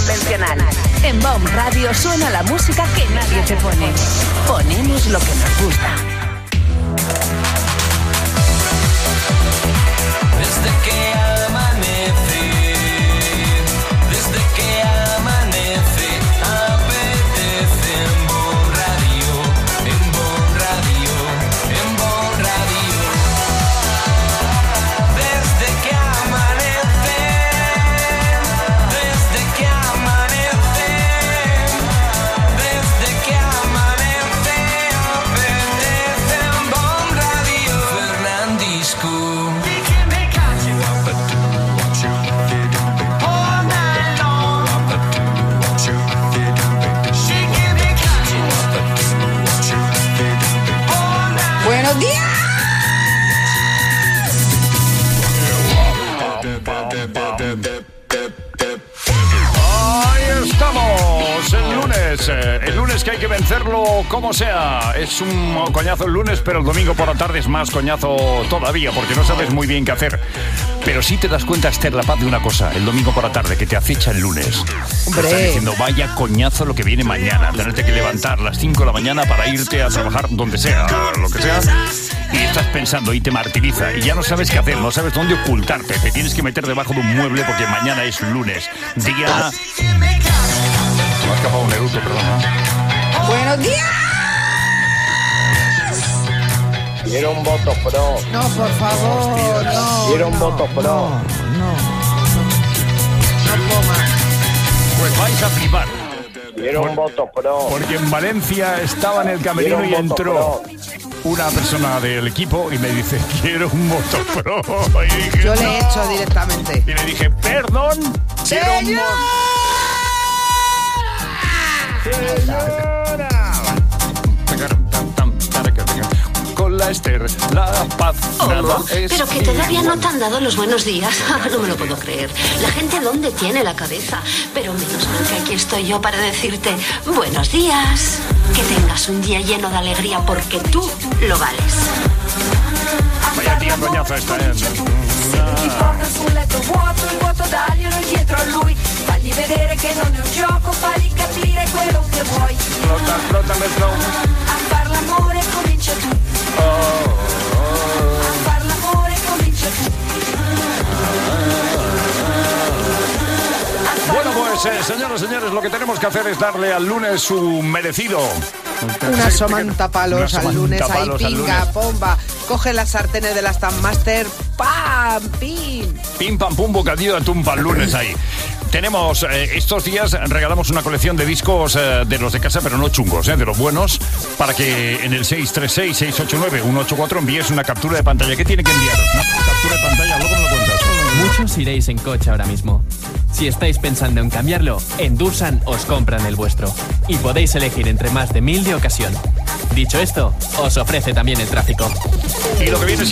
convencional. En Bomb Radio suena la música que nadie te pone. Ponemos lo que nos gusta. Desde que amanece, apetece en Bomb Radio, en Bomb Radio, en Bomb Radio. Desde que amanece, apetece en Bomb Radio. Fernandisco. ¡Buenos días! Ahí estamos, el lunes que hay que vencerlo como sea. Es un coñazo el lunes, pero el domingo por la tarde es más coñazo todavía, porque no sabes muy bien qué hacer. Pero sí te das cuenta, Esther La Paz, de una cosa, el domingo por la tarde, que te acecha el lunes. Hombre. Te estás diciendo, vaya coñazo lo que viene mañana. Tenerte que levantar a las 5 de la mañana para irte a trabajar donde sea, lo que sea. Y estás pensando y te martiriza. Y ya no sabes qué hacer, no sabes dónde ocultarte. Te tienes que meter debajo de un mueble porque mañana es lunes. Día... Me ha escapado un eructo, perdón. ¡Buenos días! Quiero un voto pro. No, por favor, no. Quiero un voto pro. No comas. Pues vais a flipar. Quiero un voto pro. Porque en Valencia estaba en el camerino y entró una persona del equipo y me dice, quiero un voto pro. Y dije, Yo le he hecho directamente. Y le dije, perdón, quiero un voto. Señora. Con la Esther, La Paz, nada es pero que todavía igual. no te han dado los buenos días. No me lo puedo creer. La gente, ¿dónde tiene la cabeza? Pero menos mal que aquí estoy yo para decirte buenos días. Que tengas un día lleno de alegría porque tú lo vales. Vaya tía coñazo esta, Ti porta sul letto vuoto, il vuoto daglielo dietro a lui. Fagli vedere che non è un gioco, fagli capire quello che vuoi. Flótame, flow. A far l'amore comincia tu. A far l'amore comincia tu. Bueno, pues, señores, lo que tenemos que hacer es darle al lunes su merecido. Una somantapalos al lunes, ahí somantapalos al pinga, lunes. pomba. Coge las sartenes de la Standmaster, ¡pam! ¡Pim! Pim, pam, pum, bocadillo de atún para el lunes ahí. Tenemos, estos días regalamos una colección de discos de los de casa, pero no chungos, de los buenos, para que en el 636-689-184 envíes una captura de pantalla. ¿Qué tiene que enviar? Una captura de pantalla, luego me lo cuentas. Muchos iréis en coche ahora mismo. Si estáis pensando en cambiarlo, en Dursan os compran el vuestro. Y podéis elegir entre más de 1000 de ocasión. Dicho esto, os ofrece también el tráfico. Y lo que viene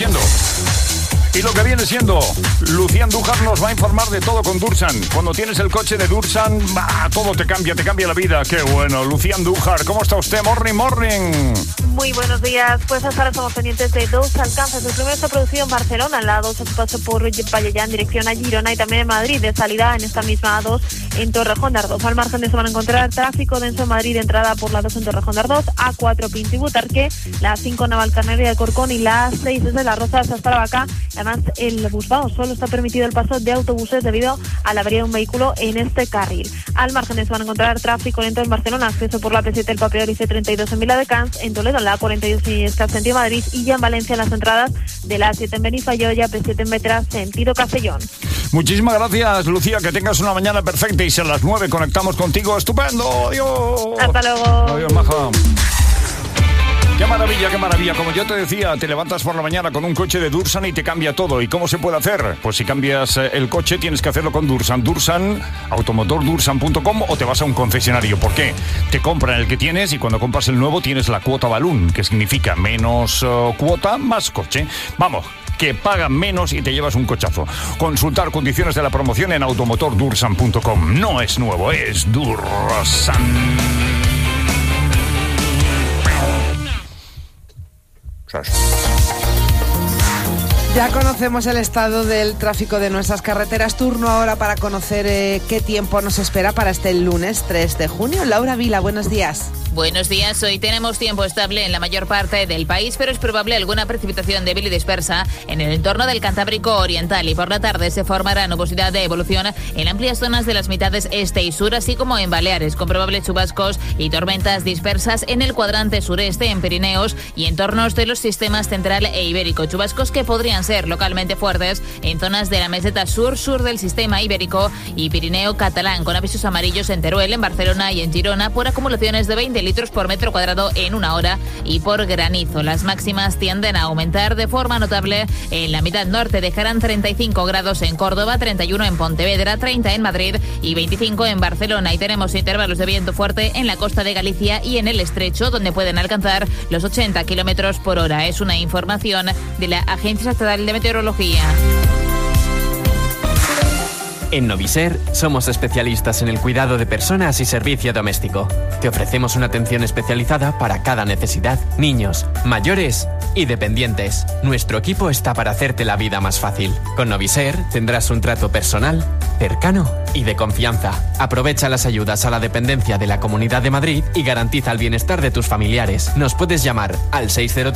siendo, Lucía Andújar nos va a informar de todo con Dursan. Cuando tienes el coche de Dursan, todo te cambia la vida. Qué bueno. Lucía Andújar, ¿cómo está usted? Morning. Muy buenos días. Pues hasta ahora estamos pendientes de dos alcances. El primero está producido en Barcelona, en la A2 a su paso por Vallellá en dirección a Girona, y también en Madrid, de salida en esta misma A2 en Torrejón de Ardoz. Al margen de eso van a encontrar tráfico denso en Madrid de entrada por la 2 en Torrejón de Ardoz, A4 Pinto y Butarque, la 5 Navalcarnero de Corcón y la 6 desde Las Rozas hasta Aravaca. Además, el Busbao solo está permitido el paso de autobuses debido a la avería de un vehículo en este carril. Al margen de eso van a encontrar tráfico lento en Barcelona, acceso por la P7 El Papeor y C32 en Viladecans, en Toledo en la A42 y Escascentío Madrid, y ya en Valencia en las entradas de la A7 en Benifalloya, P7 en Metra, sentido Castellón. Muchísimas gracias, Lucía, que tengas una mañana perfecta y si a las 9 conectamos contigo. ¡Estupendo! ¡Adiós! Hasta luego. Adiós, maja. Qué maravilla, qué maravilla. Como yo te decía, te levantas por la mañana con un coche de Dursan y te cambia todo. ¿Y cómo se puede hacer? Pues si cambias el coche tienes que hacerlo con Dursan. Dursan, automotordursan.com, o te vas a un concesionario. ¿Por qué? Te compran el que tienes y cuando compras el nuevo tienes la cuota balloon, que significa menos cuota, más coche. Vamos, que pagan menos y te llevas un cochazo. Consultar condiciones de la promoción en automotordursan.com. No es nuevo, es Dursan. Ya conocemos el estado del tráfico de nuestras carreteras. Turno ahora para conocer qué tiempo nos espera para este lunes 3 de junio. Laura Vila, buenos días. Buenos días, hoy tenemos tiempo estable en la mayor parte del país, pero es probable alguna precipitación débil y dispersa en el entorno del Cantábrico Oriental y por la tarde se formará nubosidad de evolución en amplias zonas de las mitades este y sur, así como en Baleares, con probables chubascos y tormentas dispersas en el cuadrante sureste, en Pirineos y entornos de los sistemas central e ibérico. Chubascos que podrían ser localmente fuertes en zonas de la meseta sur del sistema ibérico y Pirineo catalán, con avisos amarillos en Teruel, en Barcelona y en Girona por acumulaciones de 20 litros por metro cuadrado en una hora y por granizo. Las máximas tienden a aumentar de forma notable en la mitad norte. Dejarán 35 grados en Córdoba, 31 en Pontevedra, 30 en Madrid y 25 en Barcelona. Y tenemos intervalos de viento fuerte en la costa de Galicia y en el estrecho, donde pueden alcanzar los 80 kilómetros por hora. Es una información de la Agencia Estatal de Meteorología. En Noviser somos especialistas en el cuidado de personas y servicio doméstico. Te ofrecemos una atención especializada para cada necesidad, niños, mayores y dependientes. Nuestro equipo está para hacerte la vida más fácil. Con Noviser tendrás un trato personal, cercano y de confianza. Aprovecha las ayudas a la dependencia de la Comunidad de Madrid y garantiza el bienestar de tus familiares. Nos puedes llamar al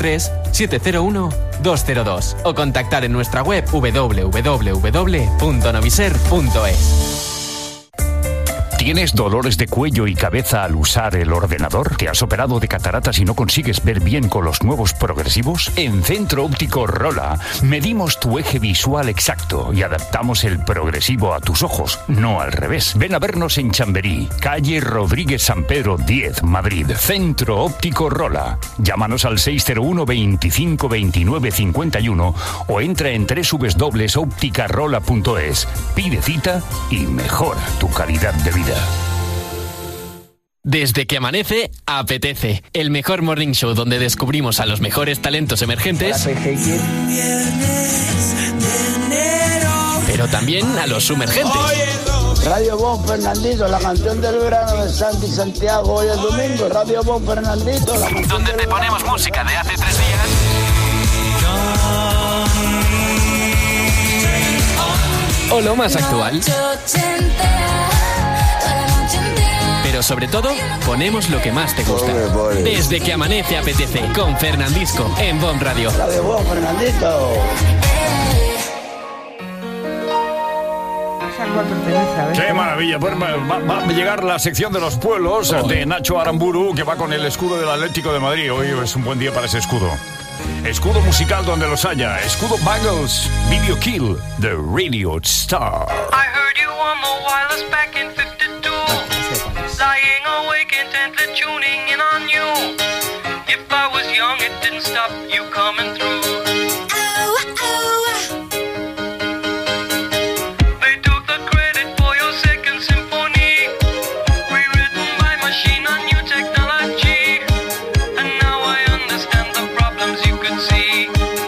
603-701-202 o contactar en nuestra web www.noviser.es. ¿Tienes dolores de cuello y cabeza al usar el ordenador? ¿Te has operado de cataratas y no consigues ver bien con los nuevos progresivos? En Centro Óptico Rola medimos tu eje visual exacto y adaptamos el progresivo a tus ojos, no al revés. Ven a vernos en Chamberí, calle Rodríguez San Pedro 10, Madrid. Centro Óptico Rola. Llámanos al 601 25 29 51 o entra en www.opticarola.es. Pide cita y mejora tu calidad de vida. Desde que amanece, apetece. El mejor morning show donde descubrimos a los mejores talentos emergentes, pero también a los sumergentes. Radio Bon Fernandito, la canción del verano de Santi Santiago hoy es domingo. Radio Bon Fernandito, la canción donde te ponemos música de hace 3 días. O lo más actual. Pero sobre todo, ponemos lo que más te gusta. Desde que amanece apetece, con Fernandisco, en Bon Radio. Radio Bon Fernandito. ¡Qué maravilla! Pues va a llegar la sección de los pueblos de Nacho Aramburu, que va con el escudo del Atlético de Madrid. Hoy es un buen día para ese escudo. Escudo musical donde los haya. Escudo Bangles, Video Kill, The Radio Star. I heard you on the wireless back in 52. Lying awake intently tuning in on you. If I was young, it didn't stop you coming through. They took the credit for your second symphony, rewritten by machine on new technology. And now I understand the problems you could see.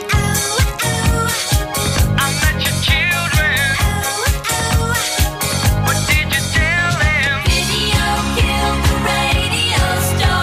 I met your children. What did you tell them? Video killed the radio star.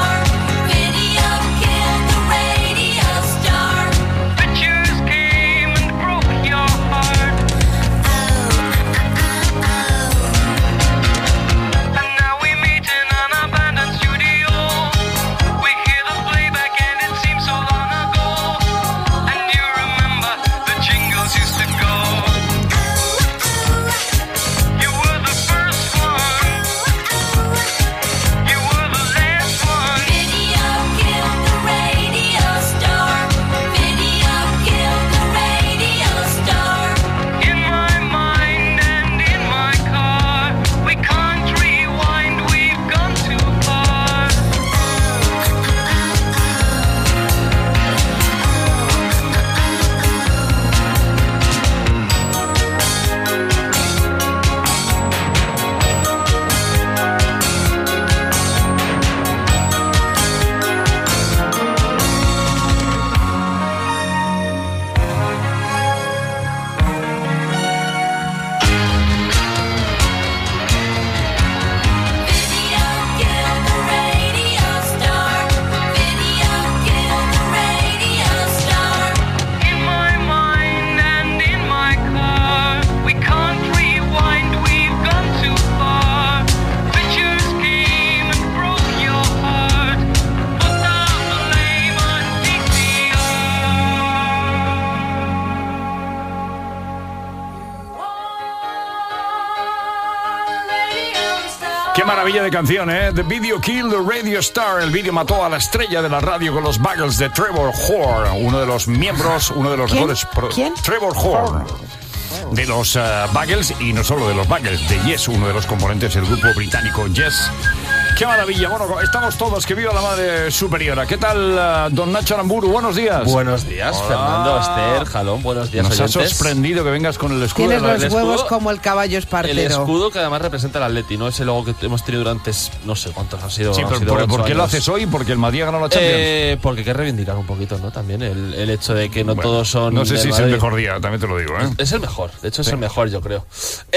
Qué maravilla de canción, ¿eh? The Video Killed the Radio Star. El vídeo mató a la estrella de la radio con los Buggles de Trevor Horn, uno de los miembros, uno de los mejores... ¿Quién? Trevor Horn. De los Buggles, y no solo de los Buggles, de Yes, uno de los componentes del grupo británico Yes. ¡Qué maravilla! Bueno, estamos todos, que viva la Madre Superiora. ¿Qué tal, don Nacho Aramburu? Buenos días. Buenos días, Hola. Fernando, Esther, Jalón, buenos días, Nos ha oyentes. sorprendido que vengas con el escudo. Tienes de la- los huevos como el caballo espartero. El escudo que además representa el Atleti, ¿no? Ese logo que hemos tenido durante no sé cuántos han sido. Sí, han pero sido ¿por 8 qué lo años. haces hoy? Porque el Madrid ha ganado la Champions. Porque hay que reivindicar un poquito, ¿no? También el hecho de que no Bueno, todos son. No sé del si es el Madrid. mejor día, también te lo digo, ¿eh? Es el mejor, de hecho es Sí. el mejor, yo creo.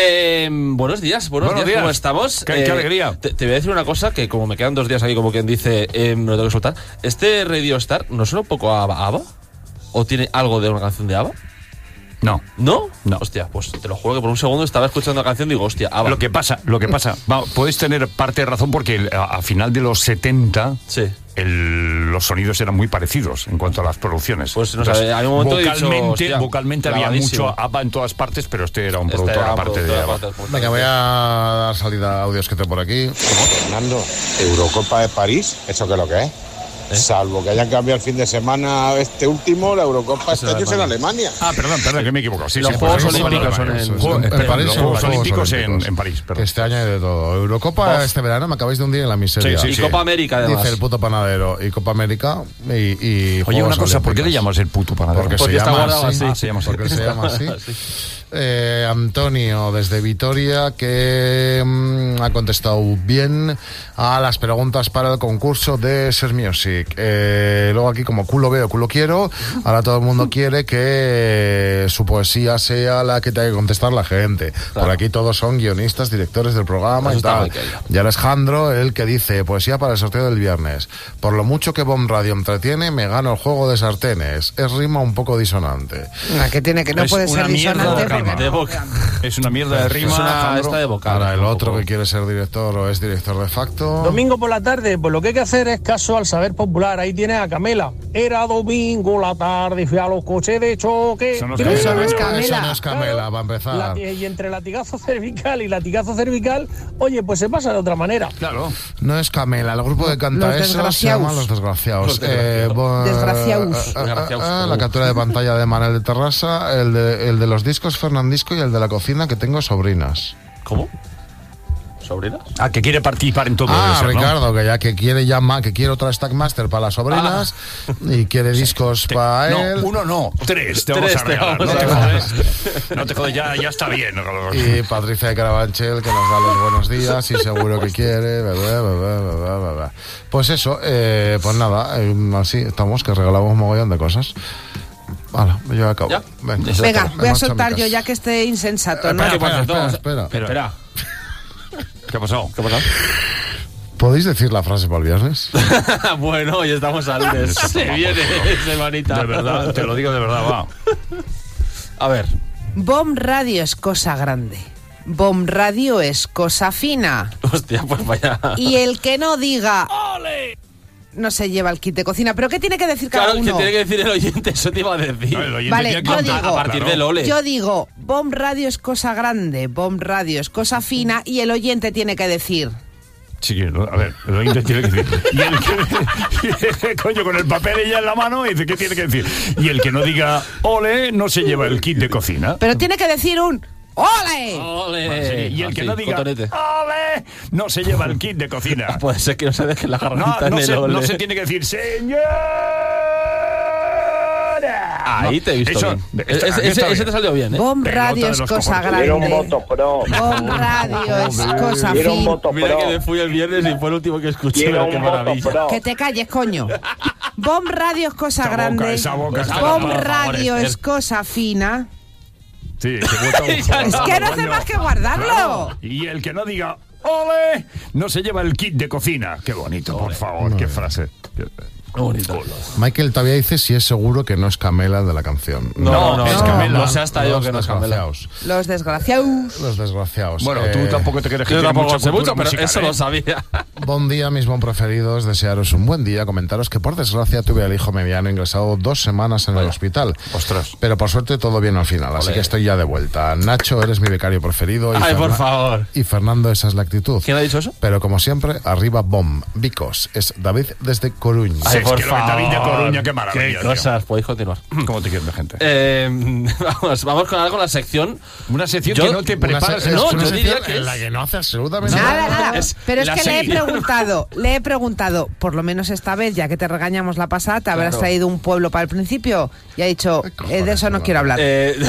Buenos días, Buenos días. ¿cómo estamos? Qué alegría. Te voy a decir una cosa que como me quedan 2 días aquí, como quien dice, me lo tengo que soltar. ¿Este Radio Star no suena un poco a ABBA? ¿O tiene algo de una canción de ABBA? No. ¿No? No. Hostia, pues te lo juro que por un segundo estaba escuchando la canción y digo, hostia, ABBA. Lo que pasa, puedes tener parte de razón porque a final de los 70 Sí. los sonidos eran muy parecidos en cuanto a las producciones. Pues no sé, hay un momento que he dicho, hostia, vocalmente había clavadísimo. mucho ABBA en todas partes, pero este era un Este productor era aparte de ABBA. Venga, voy a dar salida a audios que tengo por aquí. Fernando, Eurocopa de París, ¿eso qué es lo que es? Salvo que hayan cambiado el fin de semana este último, la Eurocopa este año es en Alemania. Ah, perdón, que me he equivocado. Sí, Los sí, Juegos pues, Olímpicos son Alemania, en- eso es. en París Los son Juegos los Olímpicos Olímpicos. en París, Que perdón. este año hay de todo. Eurocopa este verano me acabáis de hundir en la miseria. Sí, Y Copa América, además. Dice el puto panadero. Y Copa América y Oye, Juegos una cosa, ¿por qué le Olímpicos. llamas el puto panadero? Porque Porque se está llama guardado así. así. Se llama así. Porque se llama así. Sí. Antonio, desde Vitoria, que ha contestado bien a las preguntas para el concurso de Ser Music. Luego aquí, como culo veo, culo quiero, ahora todo el mundo quiere que su poesía sea la que tenga que contestar la gente. Claro. Por aquí todos son guionistas, directores del programa Eso y está tal. mal que haya. Y Alejandro, el que dice, poesía para el sorteo del viernes. Por lo mucho que Bomb Radio entretiene, me gano el juego de sartenes. Es rima un poco disonante. Que tiene que no Es puede una ser mierda disonante de porque rima. De boca. Es una mierda de rima. Es una Alejandro. esta de vocal. Ahora el otro que quiere ser director o es director de facto. Domingo por la tarde, pues lo que hay que hacer es caso al saber popular. Ahí tienes a Camela. Era domingo la tarde, fui a los coches de choque. Eso no es Pero eso no es Eso Camela. no es Camela, va a empezar. Y entre latigazo cervical y latigazo cervical, oye, pues se pasa de otra manera. Claro. No es Camela, el grupo que canta Los eso se desgraciaos. llama Los Desgraciados. Los Desgraciados. Desgraciaos. La captura de pantalla de Manel de Terrassa, el de los discos Fernandisco y el de la cocina que tengo sobrinas. ¿Cómo? ¿Sobrinas? Ah, que quiere participar en todo eso, ¿no? Ricardo, que ya que quiere que quiere otra Stackmaster para las sobrinas y quiere discos para él. No, uno no, 3 te vamos a regalar. No te jodes. No te jodes, ya está bien. Y Patricia de Carabanchel, que nos da los buenos días y seguro que quiere. Pues eso, pues nada, así estamos, que regalamos un mogollón de cosas. Vale, yo acabo. ¿Ya? Venga, Venga, voy a marcha soltar mi yo casa. ya que esté insensato, ¿no? Espera. ¿Qué ha pasado? ¿Podéis decir la frase para el viernes? Bueno, hoy estamos a lunes. Se viene, semanita. De verdad, te lo digo de verdad, va. A ver. Bomb Radio es cosa grande. Bomb Radio es cosa fina. Hostia, pues vaya. Y el que no diga ¡ole! No se lleva el kit de cocina. ¿Pero qué tiene que decir cada Claro, que uno? tiene que decir el oyente, eso te iba a decir. No, el oyente Vale, tiene que yo contar digo- A partir del ole. Yo digo, Bomb Radio es cosa grande, Bomb Radio es cosa fina y el oyente tiene que decir... Sí, a ver, el oyente tiene que decir. Y el que, coño, con el papel ella en la mano, dice, ¿qué tiene que decir? Y el que no diga ole, no se lleva el kit de cocina. Pero tiene que decir un ¡ole! Ole. Sí, y el que Así, no diga cotonete. ole, no se lleva el kit de cocina. Puede ser que no se deje la garganta en el ole. No se tiene que decir señora. Ahí te he visto Eso- bien. está- aquí está Ese bien. te salió bien, ¿eh? Bomb Pelota Radio de es los cosa cojones. grande. Quiero un voto pro. Bomb Radio es cosa Quiero un fina. voto Mira que me pro. fui el viernes y fue el último que escuché. Quiero Pero qué un voto maravilla. pro. Que te calles, coño. Bomb Radio es cosa grande. Esa boca, Bomb por favor, Radio Esther. es cosa fina. Sí, que vuelta un Es que no hace coño. más que guardarlo. Claro. Y el que no diga ole, no se lleva el kit de cocina. Qué bonito, por favor, qué frase. Muy bonito. Michael todavía dice si es seguro que no es Camela de la canción. No, es Camela. No sé hasta yo que no es Camela. Los desgraciados. Los desgraciados. Bueno, tú tampoco te crees que Yo tienes tampoco mucha sé cultura mucho, pero musical, eso lo sabía. Buen día, mis bon preferidos. Desearos un buen día. Comentaros que por desgracia tuve al hijo mediano ingresado 2 semanas en el hospital. Ostras. Pero por suerte todo bien al final, así Olé. que estoy ya de vuelta. Nacho, eres mi becario preferido. Ay, por favor. Y Fernando, esa es la actitud. ¿Quién ha dicho eso? Pero como siempre, arriba BOM. Vicos. Es David desde Coruña. Ay, Es por que lo de favor. David de Coruña, qué maravilla, Qué tío. cosas. Podéis continuar. ¿Cómo te quieres de gente? Vamos con algo, la sección. Una sección Yo- que no te preparas. Es No, una yo sección diría que en es- la que no hace absolutamente Nada. Es Pero es la que le sección. he preguntado, por lo menos esta vez, ya que te regañamos la pasada, te habrás Claro. traído un pueblo para el principio y ha dicho, cojones, de eso no no. quiero hablar.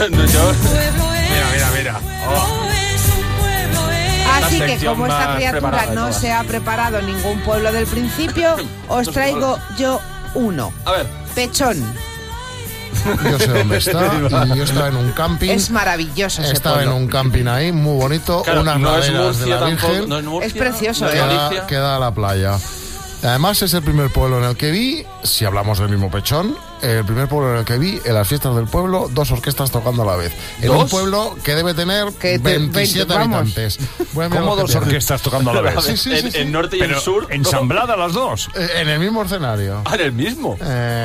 Mira. Oh. Así la que sección como esta más criatura preparada de no todas. se ha preparado ningún pueblo del principio, os traigo yo uno. A ver. Pechón. Yo sé dónde está. Y yo estaba en un camping. Es maravilloso ese Estaba en pueblo. un camping ahí, muy bonito. Claro, unas no es laderas de Murcia la tampoco. Virgen. No es Murcia. Es precioso, no es ¿eh? Galicia. Queda a la playa. Además es el primer pueblo en el que vi, si hablamos del mismo Pechón, el primer pueblo en el que vi en las fiestas del pueblo 2 orquestas tocando a la vez. En ¿Dos? un pueblo que debe tener Que 27 vamos. habitantes. Voy a mirar ¿Cómo lo que 2 tiene. orquestas tocando a la vez? Sí. En norte y Pero en sur. ensambladas las dos. En el mismo escenario. Ah, en el mismo.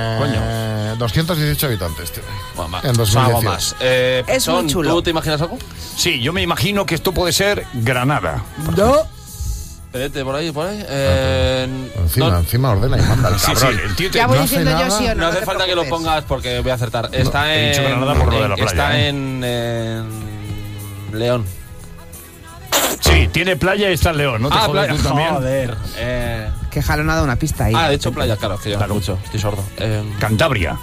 218 habitantes tiene. Mamá. En Algo 2018. más. Es Pechón, muy chulo. ¿Tú te imaginas algo? Sí, yo me imagino que esto puede ser Granada. No. Espérate, por ahí. Encima ordena y manda el Sí, cabrón. el tío te... Ya voy no hace diciendo yo nada. sí o no. No hace te falta que lo preocupes. pongas porque voy a acertar. Está he en. dicho Granada por lo de la playa, Está ¿eh? en León. Sí, tiene playa y está en León, ¿no? Te jodes playa. tú también. Joder. Que Jalón ha dado una pista ahí. De hecho, playa, claro, que yo Claro. mucho. Estoy sordo. Cantabria.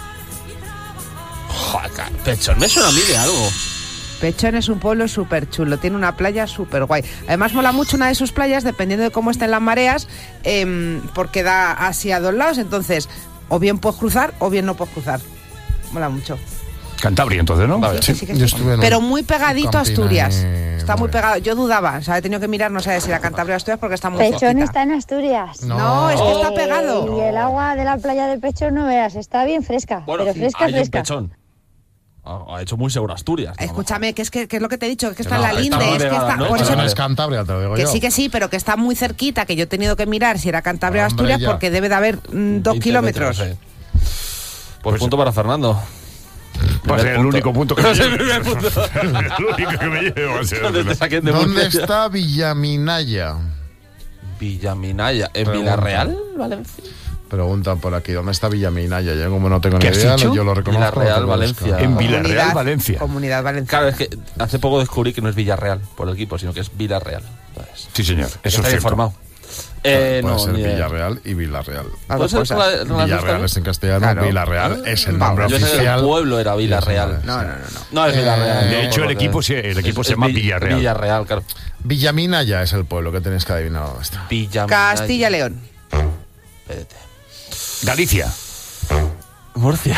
Joder, Pechón, me suena a mí de algo. Pechón es un pueblo súper chulo, tiene una playa súper guay. Además mola mucho una de sus playas, dependiendo de cómo estén las mareas, porque da así a 2 lados, entonces o bien puedes cruzar o bien no puedes cruzar. Mola mucho. Cantabria, entonces, ¿no? Sí, sí que Yo sí. estuve en Pero un muy pegadito a camping Asturias. ahí, Está muy muy pegado. Yo dudaba, o sea, he tenido que mirar, no sé si era Cantabria o Asturias porque está muy Pechón cerquita. está en Asturias. No, es que está pegado. Y el agua de la playa de Pechón, no veas, está bien fresca. Bueno, pero fresca, hay un fresca. Pechón. Ha hecho muy seguro Asturias. ¿no? Escúchame, que es lo que te he dicho, que está Que en no, la está linde, muy es que pegada, está, ¿no? por Pero eso No es Cantabria, te lo digo que yo. sí, pero que está muy cerquita, que yo he tenido que mirar si era Cantabria o Hombre, Asturias ya. porque debe de haber 2 20 kilómetros. metros, Pues punto para Fernando. Va a ser el único punto que me Es el llevo. primer punto. El único que me llevo. va a ser. Donde te saquen de ¿Dónde Murcia. está Villaminaya? Villaminaya. ¿En Pregunta. Villarreal, Valencia? Preguntan por aquí, ¿dónde está Villaminaya? Yo como no tengo ni ¿Qué has idea, dicho? yo lo reconozco. Villarreal, lo tengo que Valencia. buscar. En Villarreal, Valencia. Comunidad Valenciana. Claro, es que hace poco descubrí que no es Villarreal por el equipo, sino que es Villarreal. Entonces, Sí, señor. Eso es está cierto. informado. Puede No, ser ni idea. Villarreal y Villarreal. ¿Puede ser cosas. con las dos Villarreal también? es en castellano, Claro. Villarreal es el nombre Yo sé que el oficial. pueblo era Villarreal. No. No es Villarreal. De no, hecho, por el lo que- equipo se llama Villarreal. Villarreal, claro. Villaminaya es el pueblo que tenéis que adivinar dónde está. Villaminaya. Castilla-León. Espérate. Galicia. Murcia.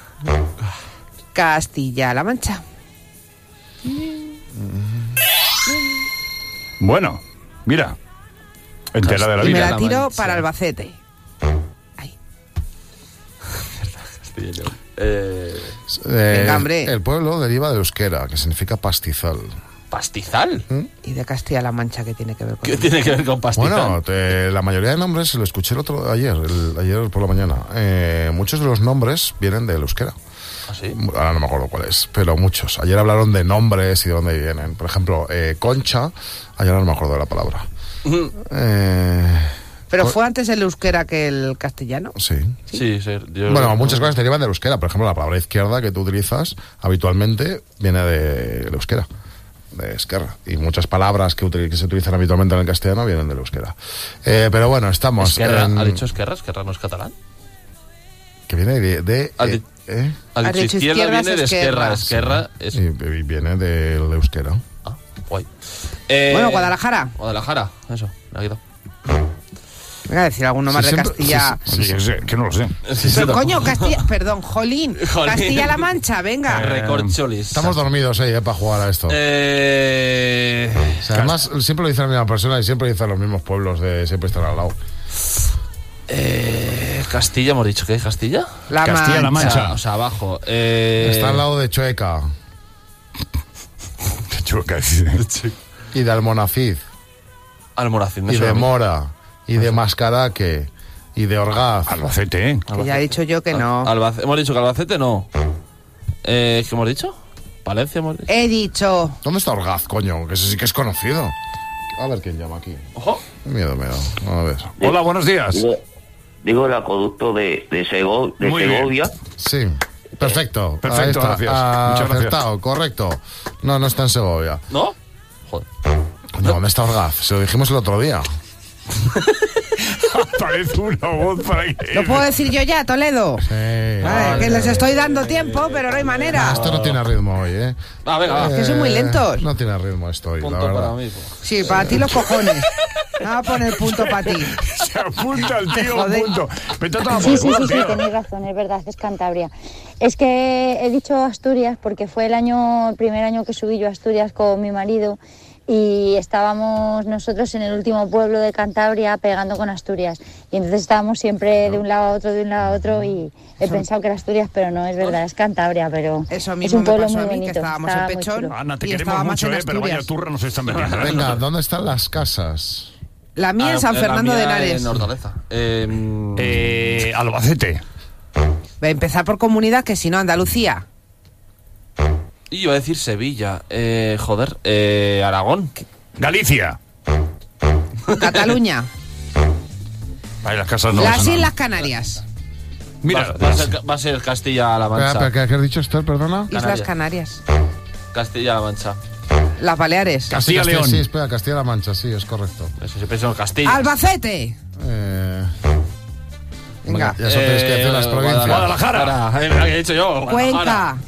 Castilla-La Mancha. Bueno, mira. Entera de la Y me vida. la La tiro Mancha. para Albacete. Castilla y León. Venga, hombre. El pueblo deriva de euskera, que significa pastizal. ¿Pastizal? ¿Y de Castilla-La Mancha qué tiene que ver con ¿Qué eso? tiene que ver con pastizal? Bueno, la mayoría de nombres lo escuché ayer por la mañana. Muchos de los nombres vienen del euskera. ¿Ah, sí? Ahora no me acuerdo cuáles, pero muchos. Ayer hablaron de nombres y de dónde vienen. Por ejemplo, Concha, ayer no me acuerdo de la palabra. ¿Pero fue antes el euskera que el castellano? Sí. Sí, sí. Bueno, muchas cosas derivan del euskera. Por ejemplo, la palabra izquierda que tú utilizas habitualmente viene del euskera, de esquerra. Y muchas palabras que se utilizan habitualmente en el castellano vienen del euskera. Pero bueno, estamos Esquerra, en... ¿ha dicho Esquerra? ¿Esquerra no es catalán? Que viene de Ha dicho izquierda viene de Esquerra. Esquerra es... y viene del euskera. Ah, guay. Bueno, Guadalajara. Guadalajara, eso, me ha quedado. Venga, a decir alguno más Sí, de siempre- Castilla. Sí, que no lo sé. Pero, coño, Castilla... Perdón, Jolín. Jolín. Castilla-La Mancha, venga. Recorcholis. Estamos dormidos para jugar a esto. O sea, además, siempre lo dice la misma persona y siempre dice los mismos pueblos de siempre están al lado. Castilla, hemos dicho. ¿Qué es Castilla? Castilla-La Mancha. O sea, abajo. Está al lado de Chueca. Chueca, y de Almonacid. Almonacid, Y de Mora. Y de Mascaraque. Y de Orgaz. Albacete, ¿eh? Que ya he dicho yo que no. Hemos dicho que Albacete no. ¿Qué hemos dicho? Valencia hemos dicho. He dicho. ¿Dónde está Orgaz, coño? Que ese sí que es conocido. A ver quién llama aquí. Ojo. Miedo me da. A ver. Hola, buenos días. Digo el acueducto de Segovia. Sí. Perfecto. Perfecto, Ahí está. gracias. Muchas gracias. Acertado, correcto. No, no está en Segovia. ¿No? Joder. No, ¿dónde está Orgaz? Se lo dijimos el otro día. Parece una voz para que... ¿Lo puedo decir yo ya, Toledo? Sí. Vale, que les estoy dando tiempo, pero no hay manera. Esto no tiene ritmo hoy, ¿eh? Venga. Es que son muy lentos. No tiene ritmo esto hoy, Punto la verdad. para mí. Sí, para ti los cojones. Vamos a poner punto para ti. Se apunta el tío, Joder. punto. Vete a tomar Sí, por sí, culo, sí, sí, tío. tenéis razón, es verdad, es Cantabria. Es que he dicho Asturias porque fue el primer año que subí yo a Asturias con mi marido y estábamos nosotros en el último pueblo de Cantabria pegando con Asturias. Y entonces estábamos siempre de un lado a otro, de un lado a otro y he pensado que era Asturias, pero no, es verdad, es Cantabria, pero Eso es mismo un me pueblo pasó muy a mí, que bonito. estábamos está en muy Pechón. chulo. Ana, te Y queremos estaba más mucho, en pero vaya Asturias. turra nos están metiendo. ¿eh? Venga, ¿dónde están las casas? La mía en San Fernando de Henares. En Hortaleza. Albacete. Voy a empezar por comunidad, que si no, Andalucía. Y iba a decir Sevilla. Aragón. Galicia. Cataluña. Ahí las casas no Las sonan. Islas Canarias. Mira, va a ser Castilla-La Mancha. Espera, ¿qué has dicho, Esther? Perdona. Islas Canarias. Castilla-La Mancha. Las Baleares. Castilla-León. Sí, espera, Castilla-La Mancha, sí, es correcto. Eso siempre son Castilla. Albacete. Venga. Ya sabéis que hacen las provincias. Guadalajara. ¿Qué he dicho yo? Cuenca.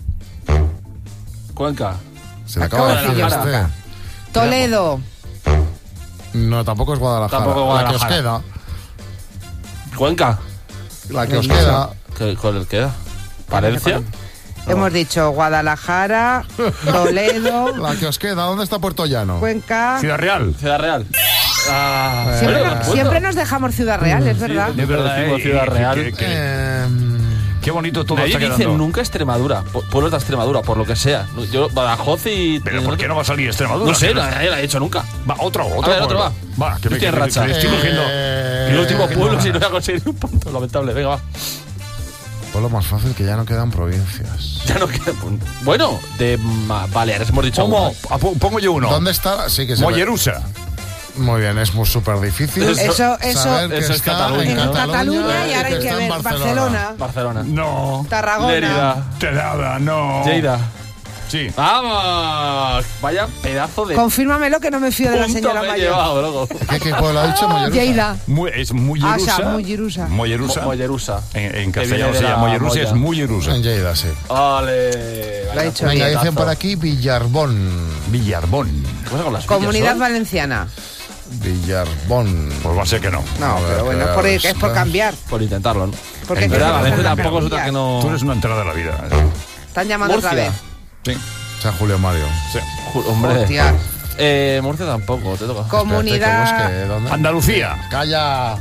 Cuenca. Se le acaba de decir Guadalajara. Esther. Toledo. No, tampoco es Guadalajara. Tampoco Guadalajara. La que os queda. Cuenca. La que os queda. ¿Cuál queda? ¿Palencia? Hemos dicho Guadalajara, Toledo, La que os queda. ¿Dónde está Puerto Llano? Cuenca. Ciudad Real. Ciudad Real. Siempre nos dejamos Ciudad Real, es verdad. De verdad, decimos Ciudad Real. Qué bonito todo Nadie está dice quedando. nunca Extremadura, pueblos de Extremadura, por lo que sea. Yo, Badajoz y... Pero ¿por qué no va a salir Extremadura? No sé, nadie lo ha dicho nunca. Va, otro. A ver, otro va. Va, que Estoy en racha. estoy cogiendo. El último pueblo, si no voy a conseguir un punto, lamentable. Venga, va. Pues lo más fácil, que ya no quedan provincias. Ya no queda punto. Bueno, de Baleares hemos dicho ¿Cómo? uno. Pongo yo uno. ¿Dónde está? Sí, que se Mollerusa. Muy bien, es súper difícil. Eso saber que eso es está Cataluña, en ¿no? Cataluña y ahora hay que que está en ver Barcelona, Barcelona. No. Tarragona. Lérida. Telada, no. Lleida. Sí. ¡Vamos! Vaya pedazo de... Confírmamelo que no me fío de la punto señora me he mayor. llevado, loco. ¿Qué pueblo ha dicho? Mollerusa. Lleida. Es Mollerusa. Ah, o sea, Mollerusa. Mollerusa. Mollerusa. En Que castellano viene se de llama la Mollerusa, molla. es Mollerusa. En Lleida, sí. Vale. Lo ha dicho Venga, bien. dicen por aquí Villarbón. Villarbón. ¿Qué pasa con las Comunidad villas, Valenciana. Villarbón. Pues va a ser que no. No, A ver, pero bueno, claro, es por cambiar. Por intentarlo, ¿no? Porque En hay que verdad, hacer Valencia cosas tampoco es otra cambiar. que no... Tú eres una entrada de la vida. Están llamando otra Murcia. vez. Sí. San Julio Mario. Sí. Hombre. Hostia. Murcia tampoco, te toca. Comunidad. Espérate, que busque, ¿dónde? Andalucía. Calla.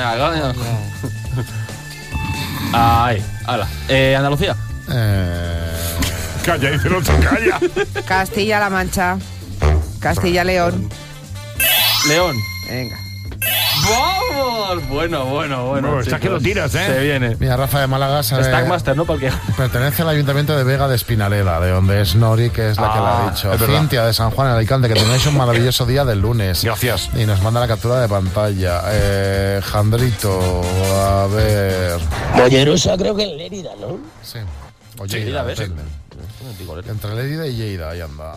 Ahí, hala. Andalucía. Calla, dice el otro, calla. Castilla-La Mancha. Castilla-León. León. Venga. ¡Vamos! Bueno. No, estás que lo tiras, ¿eh? Se viene. Mira, Rafa de Málaga sabe- Stackmaster, ¿no? Porque... pertenece al ayuntamiento de Vega de Espinaleda, de donde es Nori, que es la que le ha dicho. es verdad. Cintia de San Juan en Alicante, que tenéis un maravilloso día del lunes. Gracias. Y nos manda la captura de pantalla. Jandrito, a ver. Mollerusa creo que en Lérida, ¿no? Sí. O Sí, Lleida, a ver. depende. Entre Lérida y Lleida, ahí anda.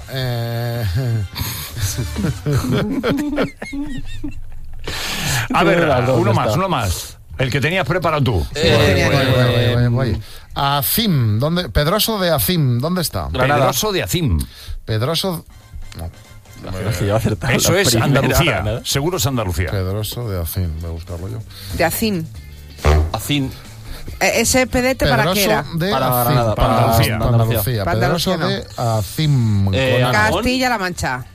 A ver, ¿Dónde está? uno más. El que tenías preparado tú. Voy. Acim, ¿dónde? Pedroso de Acim, ¿dónde está? Pedroso de Acim. Pedroso. No. Es que yo he acertado Eso la es primera, Andalucía. ¿no? Seguro es Andalucía. Pedroso de Acim, voy a buscarlo yo. De Acín. Acín. ¿Ese pedete para qué era? de Para Acim, Granada, para Andalucía. Andalucía. Para Pedroso Andalucía, de Acim. con A. Aragón. Castilla-La Mancha.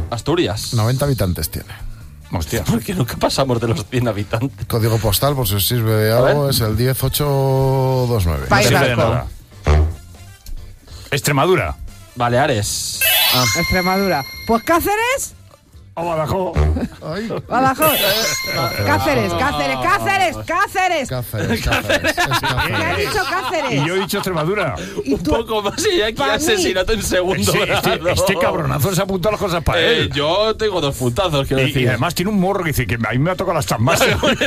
Asturias. 90 habitantes tiene. Hostia. ¿Por qué nunca pasamos de los 100 habitantes? Código postal, por si os sirve de algo, es el 10829. País No sirve de Vasco. nada. Extremadura. Baleares. Extremadura. Pues Cáceres. O Badajoz. Badajoz. Cáceres. ¿Qué ha dicho Cáceres? Y yo he dicho Extremadura. Un poco más y aquí asesinato en segundo grado. Este cabronazo se ha apuntado las cosas para él. Yo tengo 2 puntazos, quiero decir. Y además tiene un morro que dice que a mí me ha tocado las chambas.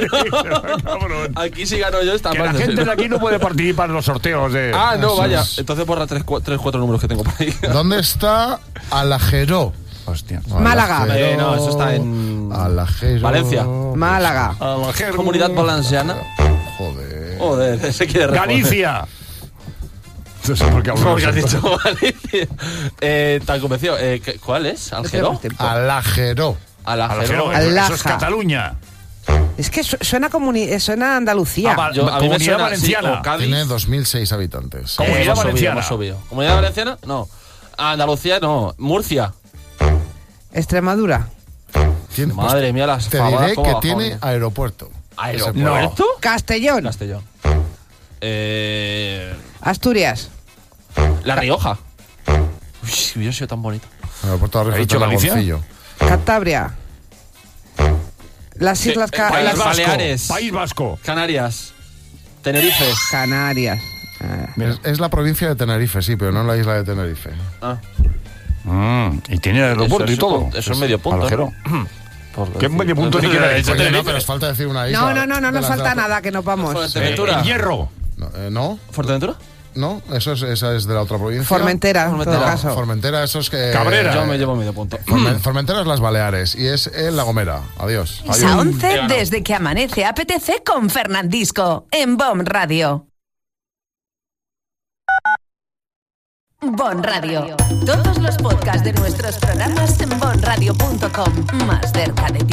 Aquí si gano yo está Que más. la gente de aquí no puede participar en los sorteos de... Ah, no, Eso vaya. es. Entonces borra 3-4 números que tengo por ahí. ¿Dónde está Alajero? Hostia. Málaga. No, eso está en Alajero. Valencia. Málaga. Comunidad Valenciana. Joder, ese quiere responder. Galicia. No sé por qué hablo. ¿Cómo que has dicho Galicia? Tan convencido. ¿Cuál es? ¿Algero? Alajero. Alajero. Eso es Cataluña. Es que suena suena a Andalucía. Ah, Yo- a mí me Comunidad suena, Valenciana. sí, o Cádiz. Tiene 2006 habitantes. Comunidad Hemos subido, Valenciana. hemos subido. ¿Comunidad Valenciana? No. Andalucía no. Murcia. Extremadura. Tiene- Madre mía, las Te favadas diré como que bajones. tiene aeropuerto. ¿Aeropuerto? Castellón. Castellón. Asturias. La Rioja. Uy, hubiera sido tan bonito. Aeropuerto de ¿Ha dicho Galicia? Dragoncillo. Cantabria. Las Islas País las Baleares. País Vasco. Canarias. Tenerife. Canarias. Es la provincia de Tenerife, sí, pero no la isla de Tenerife. Ah. Y tiene aeropuerto Eso y todo. Eso es medio punto. Alajero. ¿no? ¿Qué medio punto ni queda eso? Oye, no, pero os falta decir una isla. No de nos las falta de- nada, que nos vamos. Fuerteventura. Hierro. No, ¿Fuerteventura? no, esa es de la otra provincia. Formentera, en todo No, caso. Formentera, eso es que... Cabrera. Yo me llevo medio punto. Formentera es las Baleares y es en La Gomera. Adiós. A 11 desde que amanece apetece con Fernandisco en BOM Radio. BOM Radio. Todos los podcasts de nuestros programas en bomradio.com. Más cerca de ti.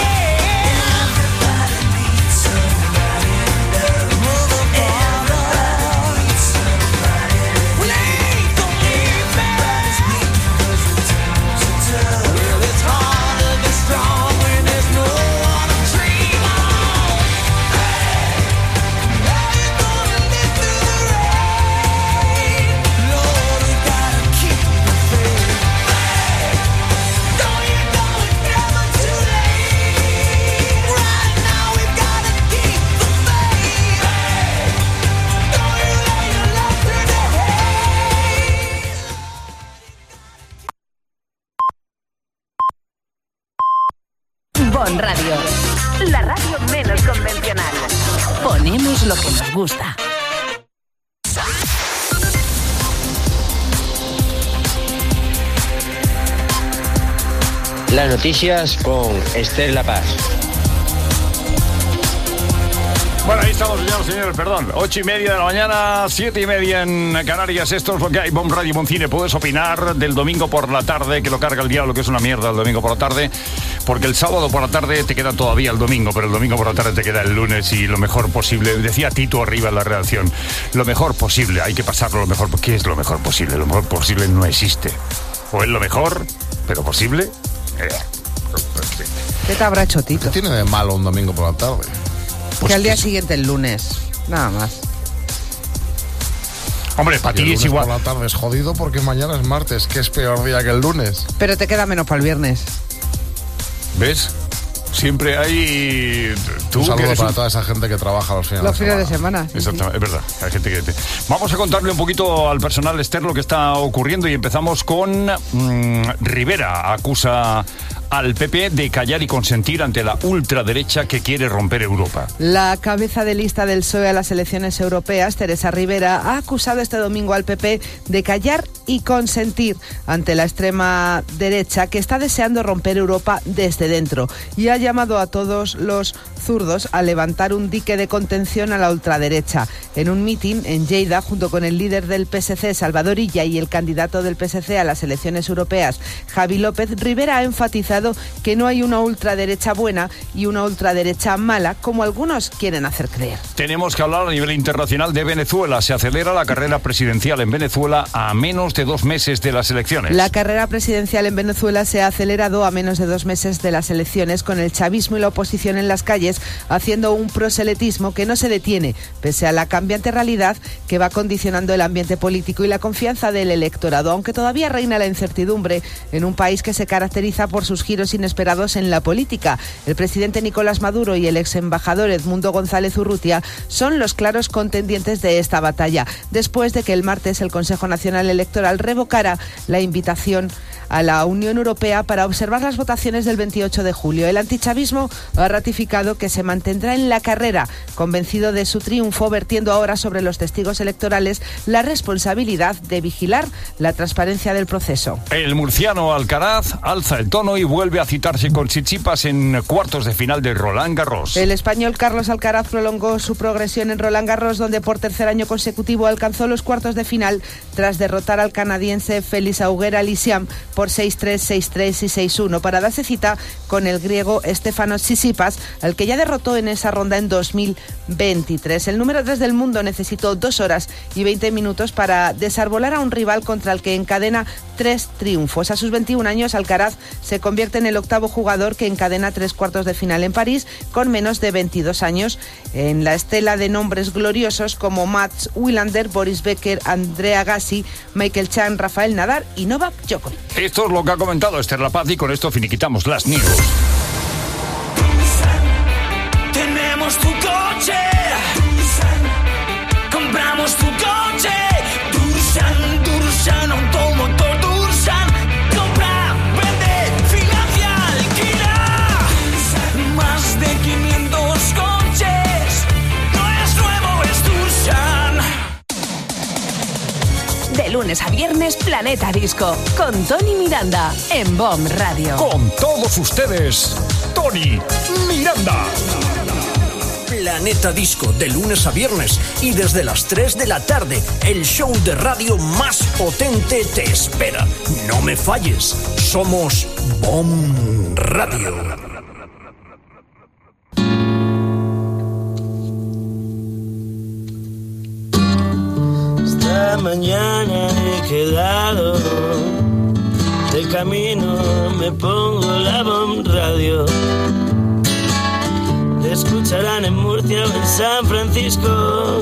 Yeah. convencional. Ponemos lo que nos gusta. Las noticias con Esther La Paz. Bueno, ahí estamos, señores, perdón. 8:30 de la mañana, 7:30 en Canarias. Esto es lo que hay. Bon Radio, Bon Cine. Puedes opinar del domingo por la tarde, que lo carga el diablo, que es una mierda el domingo por la tarde. Porque el sábado por la tarde te queda todavía el domingo, pero el domingo por la tarde te queda el lunes y lo mejor posible. Decía Tito arriba en la redacción, lo mejor posible, hay que pasarlo lo mejor. ¿Qué es lo mejor posible? Lo mejor posible no existe. O es lo mejor, pero posible. ¿Qué te habrá hecho Tito? ¿Qué tiene de malo un domingo por la tarde? Pues que al día siguiente el lunes, nada más. Hombre, para ti es igual. Por la tarde es jodido porque mañana es martes, que es peor día que el lunes. Pero te queda menos para el viernes. ¿Ves? Siempre hay... Un saludo para toda esa gente que trabaja los fines de semana. Exactamente, es verdad. Hay gente que... Vamos a contarle un poquito al personal Esther lo que está ocurriendo y empezamos con Rivera. Acusa al PP de callar y consentir ante la ultraderecha que quiere romper Europa. La cabeza de lista del PSOE a las elecciones europeas, Teresa Rivera, ha acusado este domingo al PP de callar y consentir ante la extrema derecha que está deseando romper Europa desde dentro y ha llamado a todos los zurdos a levantar un dique de contención a la ultraderecha. En un mitin en Lleida, junto con el líder del PSC, Salvador Illa, y el candidato del PSC a las elecciones europeas, Javi López, Rivera ha enfatizado que no hay una ultraderecha buena y una ultraderecha mala, como algunos quieren hacer creer. Tenemos que hablar a nivel internacional de Venezuela. Se acelera la carrera presidencial en Venezuela a menos de 2 meses de las elecciones. La carrera presidencial en Venezuela se ha acelerado a menos de 2 meses de las elecciones, con el chavismo y la oposición en las calles haciendo un proselitismo que no se detiene, pese a la cambiante realidad que va condicionando el ambiente político y la confianza del electorado, aunque todavía reina la incertidumbre en un país que se caracteriza por sus giros inesperados en la política. El presidente Nicolás Maduro y el ex embajador Edmundo González Urrutia son los claros contendientes de esta batalla, después de que el martes el Consejo Nacional Electoral revocara la invitación a la Unión Europea para observar las votaciones del 28 de julio. El antichavismo ha ratificado que se mantendrá en la carrera, convencido de su triunfo, vertiendo ahora sobre los testigos electorales la responsabilidad de vigilar la transparencia del proceso. El murciano Alcaraz alza el tono y vuelve a citarse con Tsitsipas en cuartos de final de Roland Garros. El español Carlos Alcaraz prolongó su progresión en Roland Garros, donde por tercer año consecutivo alcanzó los cuartos de final tras derrotar al canadiense Félix Auger-Aliassime por 6-3, 6-3 y 6-1 para darse cita con el griego Stefanos Tsitsipas, al que ya derrotó en esa ronda en 2023. El número 3 del mundo necesitó 2 horas y 20 minutos para desarbolar a un rival contra el que encadena 3 triunfos. A sus 21 años, Alcaraz se convierte en el octavo jugador que encadena 3 cuartos de final en París con menos de 22 años, en la estela de nombres gloriosos como Mats Wilander, Boris Becker, Andrea Agassi, Michael Chang, Rafael Nadal y Novak Djokovic. Esto es lo que ha comentado Esther La Paz y con esto finiquitamos las news. Tenemos tu coche, compramos tu coche, Dursan, automotor Dursan, compra, vende, financia, alquila, más de 500 coches, no es nuevo, es Dursan. De lunes a viernes, Planeta Disco, con Tony Miranda, en BOM Radio. Con todos ustedes, Tony Miranda. Planeta Disco, de lunes a viernes y desde las 3 de la tarde, el show de radio más potente te espera. No me falles, somos BOM Radio. Esta mañana he quedado, de camino me pongo la BOM Radio. Te escucharán en Murcia o en San Francisco,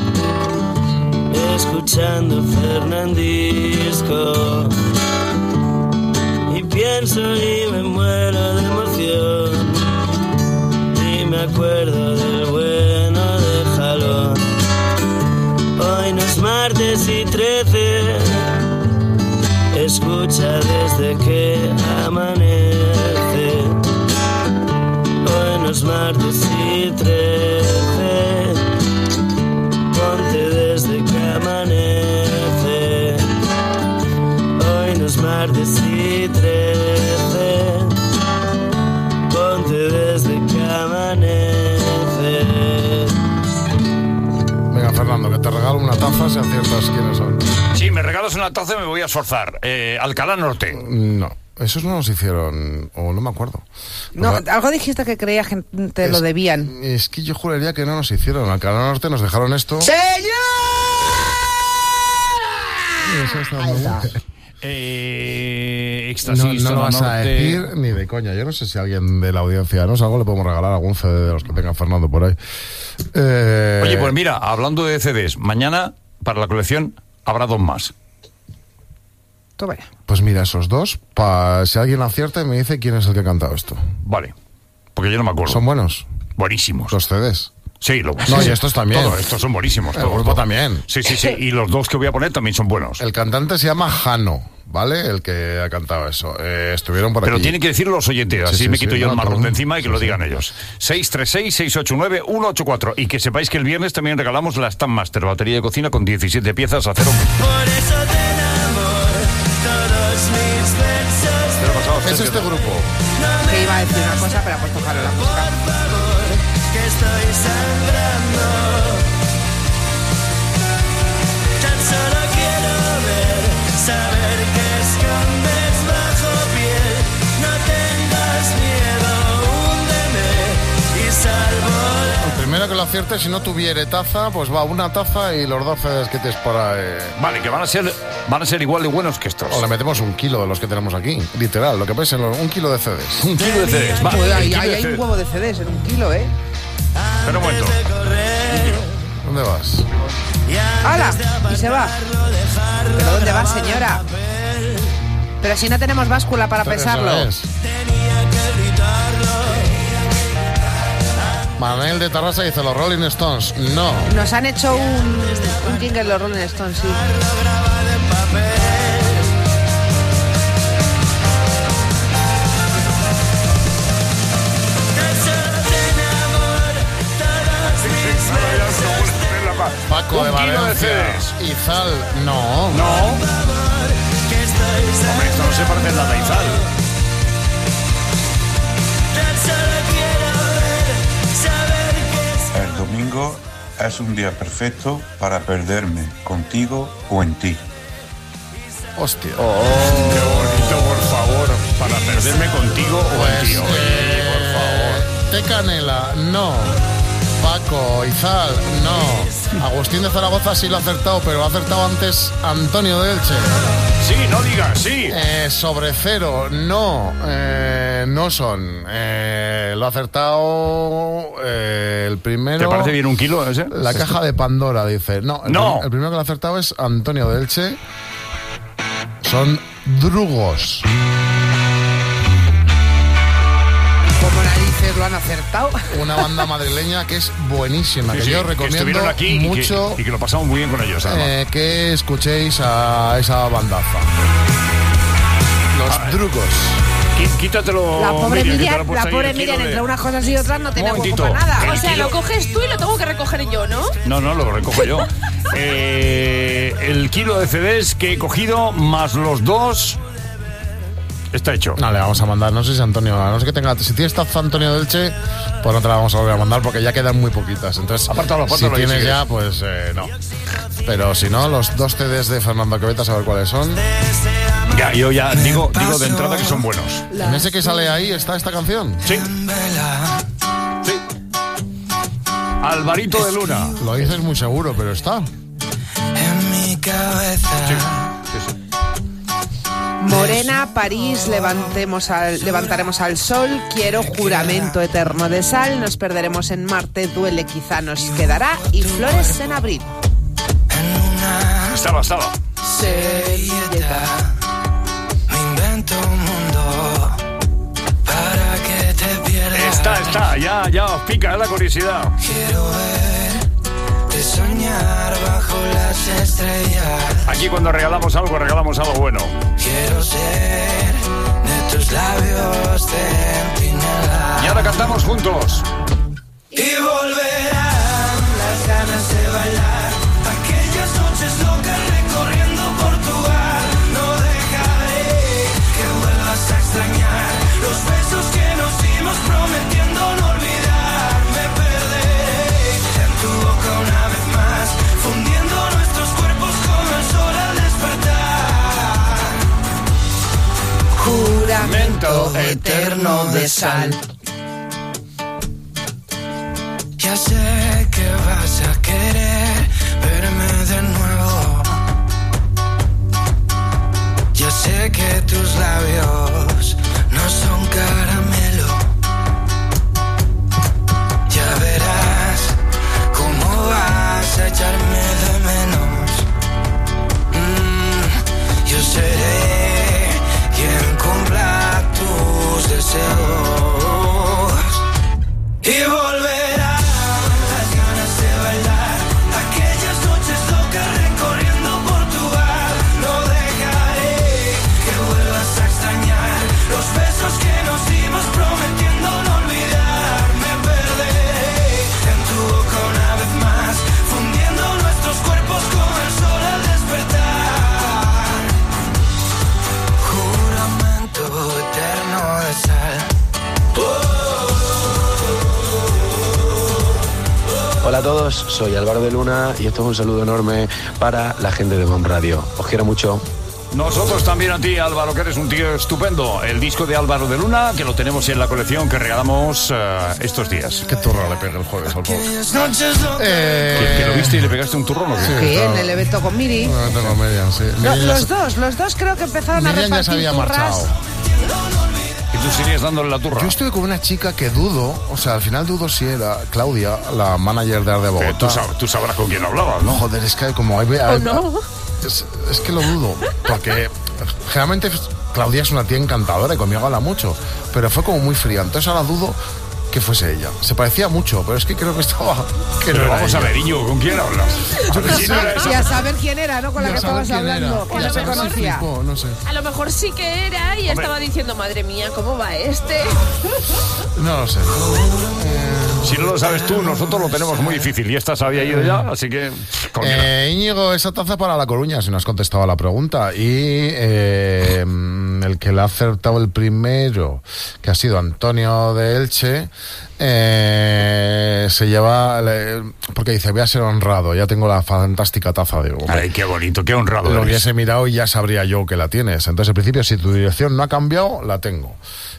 escuchando Fernandisco. Y pienso y me muero de emoción, y me acuerdo del bueno de Jalón. Hoy no es martes y 13, escucha desde que amanece. Hoy no es martes y 13. te regalo una taza si aciertas quiénes son. Si me regalas una taza me voy a esforzar. Alcalá Norte. No, esos no nos hicieron, o no me acuerdo. No, Pues, algo dijiste que creías que te lo debían. es que yo juraría que no nos hicieron. Alcalá Norte nos dejaron esto. ¡Señor! Eso está muy bien. Éxtasis, No lo vas a Norte. decir ni de coña. Yo no sé si alguien de la audiencia nos algo le podemos regalar algún CD de los que tenga Fernando por ahí. Oye, pues mira, hablando de CDs, mañana para la colección habrá 2 más. Toma. Pues mira, esos 2, si alguien acierta y me dice quién es el que ha cantado esto. Vale, porque yo no me acuerdo. ¿Son buenos? Buenísimos. Los CDs. Sí, No, y estos también. Todos estos son buenísimos. El grupo también. Sí. Y los 2 que voy a poner también son buenos. El cantante se llama Jano, ¿vale? El que ha cantado eso. Estuvieron por Pero aquí. tienen que decir los oyentes, así Sí, me quito yo el marrón todo. de encima y que lo Sí, digan ellos. 636-689-184. Y que sepáis que el viernes también regalamos la Stand Master, batería de cocina con 17 piezas a 0. Por eso te enamoro, todos mis versos. Es este grupo. Que iba a decir una cosa, pero ha puesto Jano la música. Que estoy sangrando. Tan solo quiero ver, saber que escondes bajo piel. No tengas miedo, húndeme y salvo El primero que lo acierte, si no tuviere taza, pues va una taza y los 12 CDs que tienes por ahí. Vale, que van a ser igual de buenos que estos. O le metemos 1 kilo de los que tenemos aquí. Literal, lo que pesen, 1 kilo de CDs. 1 kilo de CDs. Va, Joder, el hay kilo de un CDs. huevo de CDs en 1 kilo, ¿eh? Espera un momento. ¿Dónde vas? ¡Hala! Y se va. ¿Pero dónde va, señora? Pero si no tenemos báscula para Eso pesarlo. es. Manuel de Tarrasa dice los Rolling Stones. No. Nos han hecho un jingle los Rolling Stones, sí. Paco de 1 kilo de Valencia. CDs. Izal. No. Hombre, esto no se parece en nada a Izal. El domingo es un día perfecto para perderme contigo o en ti. Hostia. Qué bonito, por favor, para perderme contigo o en ti. Oye, por favor. Té Canela, no. Paco, Izal, no. Agustín de Zaragoza sí lo ha acertado, pero lo ha acertado antes Antonio de Elche. Sí, no digas, sí. Sobre Cero, no. No son. Lo ha acertado el primero. ¿Te parece bien 1 kilo ese? La caja de Pandora, dice. No. El primero que lo ha acertado es Antonio de Elche. Son Drugos. Como narices lo han acertado. Una banda madrileña que es buenísima, Sí, que sí, yo que recomiendo estuvieron aquí mucho y que lo pasamos muy bien con ellos, además. que escuchéis a esa bandaza. Los Drugos. Quítatelo, La pobre Miriam, que te Miriam, lo he puesto ahí el kilo entre de- unas cosas y otras no tiene Un hueco momentito. para nada. El O sea, kilo- lo coges tú y lo tengo que recoger yo, ¿no? No, lo recojo yo. El kilo de CDs que he cogido más los 2 está hecho. No, le vamos a mandar, no sé si Antonio, a no sé que tenga, si tienes taza Antonio Delche, pues no te la vamos a volver a mandar porque ya quedan muy poquitas. Entonces, Apártalo, si ahí, si tienes quieres. ya, pues no. Pero si no, los 2 CDs de Fernando Quevetas, a ver cuáles son. Ya, yo ya digo de entrada que son buenos. En ese que sale ahí está esta canción. Sí. Alvarito de Luna. Lo dices muy seguro, pero está. En mi cabeza. Morena, París, levantaremos al sol, quiero juramento eterno de sal, nos perderemos en Marte, duele, quizá nos quedará, y flores en abril. Estaba. Seriedad. Me invento un mundo para que te pierdas. Está, ya os pica la curiosidad. Quiero verte soñar bajo las estrellas. Aquí cuando regalamos algo bueno. Quiero ser de tus labios centinela. Y ahora cantamos juntos. Y volverán las ganas de bailar. Aquellas noches locas recorriendo Portugal. No dejaré que vuelvas a extrañar los besos que nos dimos prometiendo no olvidar. Me perderé en tu boca una vez más, fundiendo eterno de sal. Ya sé que vas a querer verme de nuevo. Ya sé que tus labios no son caramelo. Ya verás cómo vas a echarme de menos. Yo seré quien cumpla tus deseos. Y volverás las ganas de bailar, aquellas noches locas recorriendo Portugal. No dejaré que vuelvas a extrañar los besos que nos dimos prometiendo no olvidar. Me perderé en tu boca una vez más, fundiendo nuestros cuerpos con el sol al despertar. Juramento eterno de sal. Hola a todos, soy Álvaro de Luna y esto es un saludo enorme para la gente de BOM Radio. Os quiero mucho. Nosotros también a ti, Álvaro, que eres un tío estupendo. El disco de Álvaro de Luna, que lo tenemos en la colección que regalamos estos días. Qué turro le pegué el jueves al pobre. ¿Que lo viste y le pegaste un turrón o qué? Sí, en el evento con Miri. No tengo media, sí. Los dos creo que empezaron a Miriam ya se repartir había turras. marchado. ¿Y tú sigues dándole la turra? Yo estuve con una chica que dudo, o sea, al final dudo si era Claudia, la manager de Art de Bogotá. Tú sabrás con quién hablabas, ¿no? Joder, es que como hay... no? Es que lo dudo, porque generalmente Claudia es una tía encantadora y conmigo habla mucho, pero fue como muy fría, entonces ahora dudo que fuese ella. Se parecía mucho, pero es que creo que estaba... Que Pero no era vamos a ella. ver, Íñigo, ¿con quién hablas? Yo qué sé. Y a saber quién era, ¿no? Con la Y a que saber estabas quién hablando, era. que Y a no me saber si conocía. flipó, no sé. A lo mejor sí que era y estaba diciendo, madre mía, ¿cómo va este? No lo sé. Si no lo sabes tú, nosotros lo tenemos muy difícil. Y esta se había ido ya, así que... Íñigo, esa taza para La Coruña, si no has contestado a la pregunta. Y el que le ha acertado el primero, que ha sido Antonio de Elche, se lleva... porque dice, voy a ser honrado, ya tengo la fantástica taza. Digo, Ay, qué bonito, qué honrado lo eres. hubiese mirado y ya sabría yo que la tienes. Entonces, en principio, si tu dirección no ha cambiado, la tengo.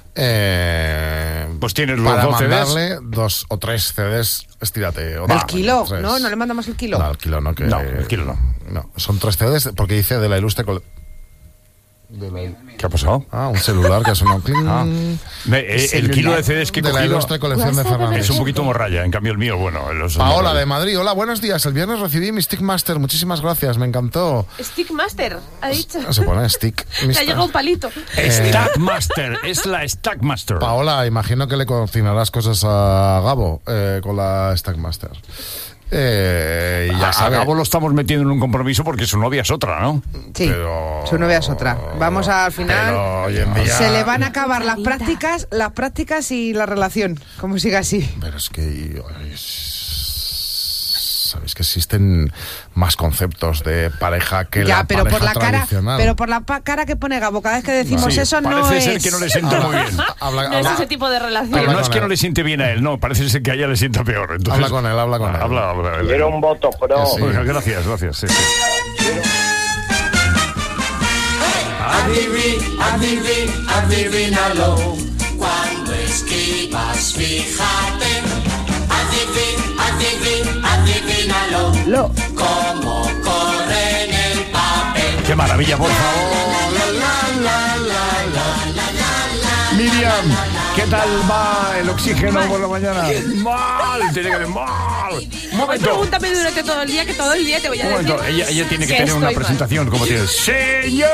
Pues tienes los para 2 CDs. mandarle 2 o 3 CDs, estírate. O ¿El kilo? tres. No le mandamos el kilo. No, el kilo no. No, el kilo no. No, son 3 CDs porque dice de la ilustre... ¿Qué ha pasado? Un celular que ha sonado cling. El kilo de CDs que he de la cogido ilustre colección de Fernández. es un poquito morralla, en cambio el mío, bueno... Paola de Madrid, hola, buenos días. El viernes recibí mi Stickmaster, muchísimas gracias, me encantó. Stickmaster, ha dicho. Se pone Stick. Le ha llegado un palito. Stackmaster, es la Stackmaster. Paola, imagino que le cocinarás cosas a Gabo con la Stackmaster. Y ya A sabe. Gabo lo estamos metiendo en un compromiso porque su novia es otra, ¿no? Sí, su novia es otra. Vamos al final. Pero hoy en día... Se le van a acabar las prácticas y la relación, como siga así. Pero es que... Sabéis que existen más conceptos de pareja que Ya, la pero pareja por la cara, tradicional. pero por la cara que pone Gabo cada vez que decimos Sí, eso no parece es. ser que no le sienta muy bien. No es ese tipo de relación. Pero no es que no le siente bien a él, no, parece ser que a ella le sienta peor. Entonces, Habla con él. Habla. Quiero un voto pro. Sí. Oiga, gracias, sí. Adivínalo. Cuando escribas, fíjate. Adivínalo. Cómo corre en el papel. Qué maravilla, por favor. Miriam, ¿qué tal va el oxígeno por la mañana? Mal, tiene que ver mal. Un momento. Pregúntame durante todo el día, que todo el día te voy a Un decir. momento, ella tiene que que tener una estoy mal. presentación como tiene. ¡Señor!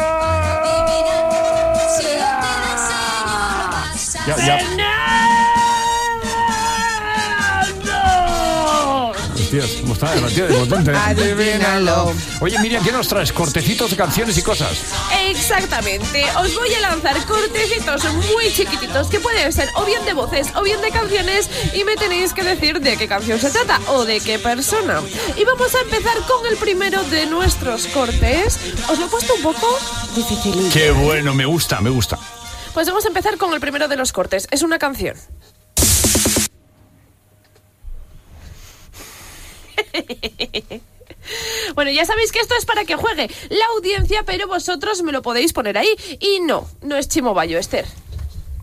Ya. Hostias, ¿cómo está? La tía de potente. Adivínalo. Oye, Miriam, ¿qué nos traes? Cortecitos de canciones y cosas. Exactamente, os voy a lanzar cortecitos muy chiquititos que pueden ser o bien de voces o bien de canciones y me tenéis que decir de qué canción se trata o de qué persona. Y vamos a empezar con el primero de nuestros cortes. Os lo he puesto un poco difícil. Qué bueno, me gusta. Pues vamos a empezar con el primero de los cortes. Es una canción. Bueno, ya sabéis que esto es para que juegue la audiencia, pero vosotros me lo podéis poner ahí. Y no es Chimo Bayo, Esther.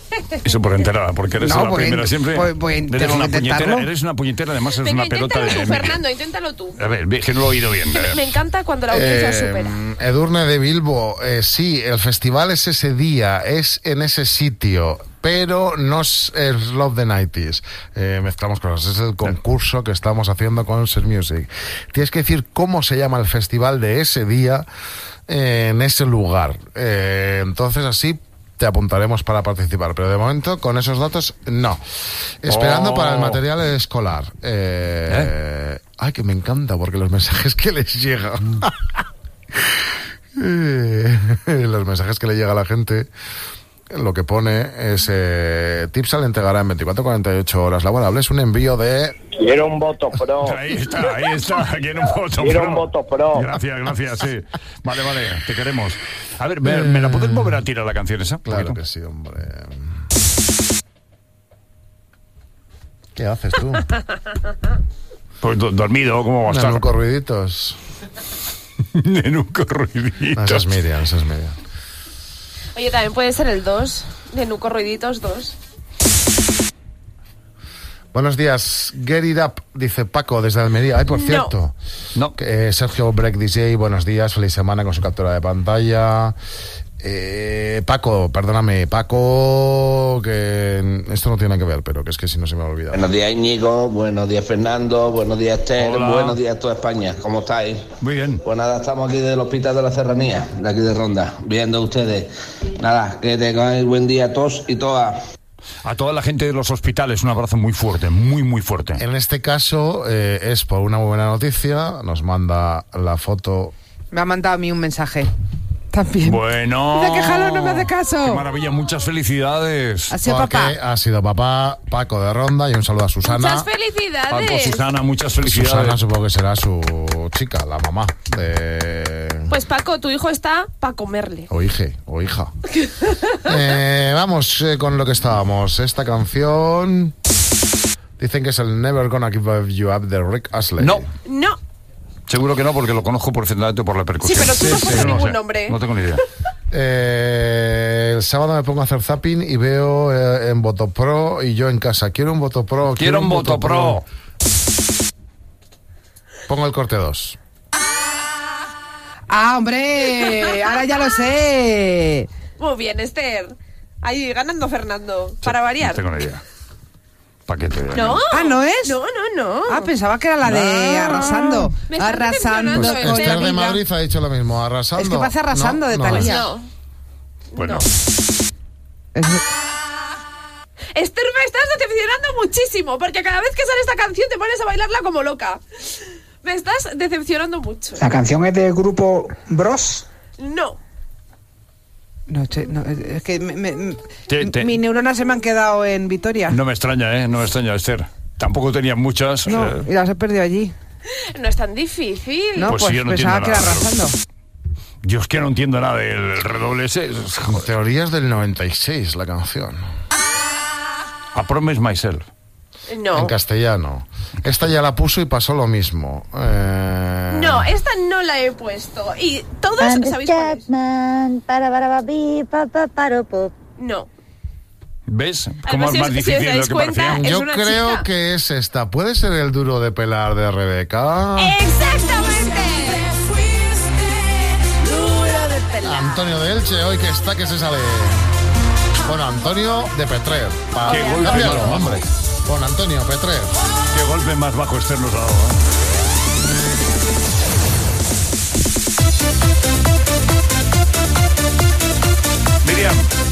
Eso por enterada, porque eres No, la pues primera int- siempre. pues eres tengo una que intentarlo. puñetera, eres una puñetera, además es Venga, una pelota inténtalo de. tú, Fernando, inténtalo tú. A ver, que no lo he oído bien. a ver. Me encanta cuando la audiencia supera. Edurne de Bilbo, sí, el festival es ese día, es en ese sitio, pero no es Love the 90s. Mezclamos cosas, es el concurso que estamos haciendo con Ser Music. Tienes que decir cómo se llama el festival de ese día en ese lugar. Entonces así te apuntaremos para participar, pero de momento con esos datos no. Esperando para el material escolar. Ay, que me encanta porque los mensajes que les llegan. Los mensajes que le llega a la gente, lo que pone es Tipsa le entregará en 24-48 horas laborables un envío de... Quiero un voto pro. Ahí está, quiero un voto Quiero pro. un voto pro. Gracias, sí. Vale, te queremos. A ver, ¿me la puedes volver a tirar la canción esa? Claro que sí, hombre. ¿Qué haces tú? Pues dormido, ¿cómo va a estar? Nenuco ruiditos. Nenuco ruiditos. No, esa es Miriam. Oye, también puede ser el 2, de Nuco Ruiditos 2. Buenos días, Get It Up, dice Paco desde Almería. Ay, por cierto. No. Sergio Break DJ, buenos días, feliz semana con su captura de pantalla. Paco, que esto no tiene nada que ver, pero que es que si no se me ha olvidado. Buenos días, Íñigo. Buenos días, Fernando. Buenos días, Esther. Hola. Buenos días, toda España. ¿Cómo estáis? Muy bien. Pues nada, estamos aquí del Hospital de la Serranía, de aquí de Ronda, viendo ustedes. Nada, que tengáis buen día a todos y todas. A toda la gente de los hospitales, un abrazo muy fuerte, muy fuerte. En este caso es por una buena noticia, nos manda la foto. Me ha mandado a mí un mensaje. También. Bueno. Dice que Jalo no me hace caso. Qué maravilla, muchas felicidades. Ha sido Porque papá. ha sido papá, Paco de Ronda, y un saludo a Susana. Muchas felicidades. Paco, Susana, muchas felicidades. Susana supongo que será su chica, la mamá de... Pues Paco, tu hijo está para comerle. O hija. Vamos con lo que estábamos. Esta canción... Dicen que es el Never Gonna Give You Up de Rick Astley. No. No, Seguro que no, porque lo conozco perfectamente por la sí, percusión. pero tú no pones no ningún sé, nombre. No tengo ni idea. El sábado me pongo a hacer zapping y veo en Voto Pro y yo en casa. Quiero un Voto Pro. Quiero un Voto Pro. Pongo el corte 2. ¡Ah, hombre! Ahora ya lo sé. Muy bien, Esther. Ahí ganando Fernando, para variar. No tengo ni idea. ¿Para qué te digo? No. Ah, ¿no es? No. Ah, pensaba que era la de arrasando. Me estás Arrasando decepcionando, Pues con Esther la de vida. Madrid ha dicho lo mismo. Arrasando. Es que parece arrasando de Thalía. No. Bueno, Esther, me estás decepcionando muchísimo, porque cada vez que sale esta canción te pones a bailarla como loca. Me estás decepcionando mucho. ¿La canción es del grupo Bros? No. No, es que Te- mis neuronas se me han quedado en Vitoria. no me extraña, no me extraña, Esther. Tampoco tenía muchas. No, y las he perdido allí. No es tan difícil. No, Pues pues, sí, yo no pensaba entiendo que era nada, arrasando. Yo es que no entiendo nada del redoble ese. Teorías del 96 la canción. I Promise Myself. No. En castellano. Esta ya la puso y pasó lo mismo. No, esta no la he puesto. Y todos And the sabéis cuál es. Chapman, para pop. No. ¿Ves? Además, ¿Cómo es si más os difícil de lo dais que cuenta, parecía? es Yo una creo chica. que es esta. ¿Puede ser el duro de pelar de Rebeca? ¡Exactamente! Antonio de Elche, hoy que está, que se sale. Bueno, Antonio de Petrer. Qué golpe Cámbialo, más bajo. hombre. Con Antonio Petrer. Qué golpe más bajo Esther nos ha dado, ¿eh? Miriam.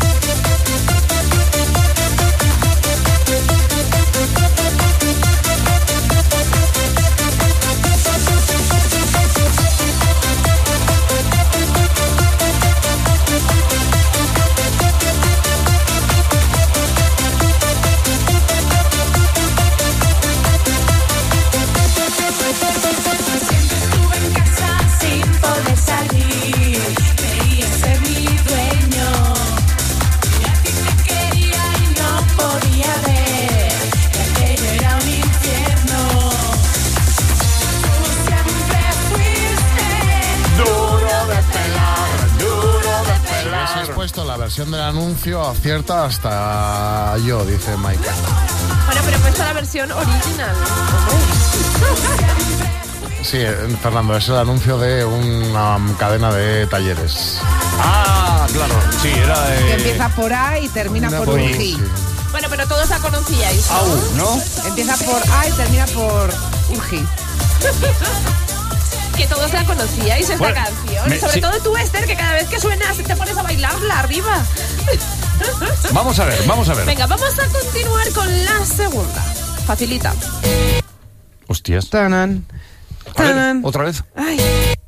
Estuve en casa sin poder salir. Creía ser mi dueño. versión del anuncio acierta hasta yo, dice Michael. Bueno, pero he puesto la versión original. Sí, Fernando, es el anuncio de una cadena de talleres. Ah, claro, sí, era... Que empieza por A y termina por Urgi. Bueno, pero todos la conocíais, ¿no? Au, ¿no? Empieza por A y termina por Urgi. Que todos la conocíais esta canción. Sobre todo tú, Esther, que cada vez que suena te pones a bailarla arriba. Vamos a ver. Venga, vamos a continuar con la segunda. Facilita. Hostias. Tanan. A ver, ¿otra vez? Ay.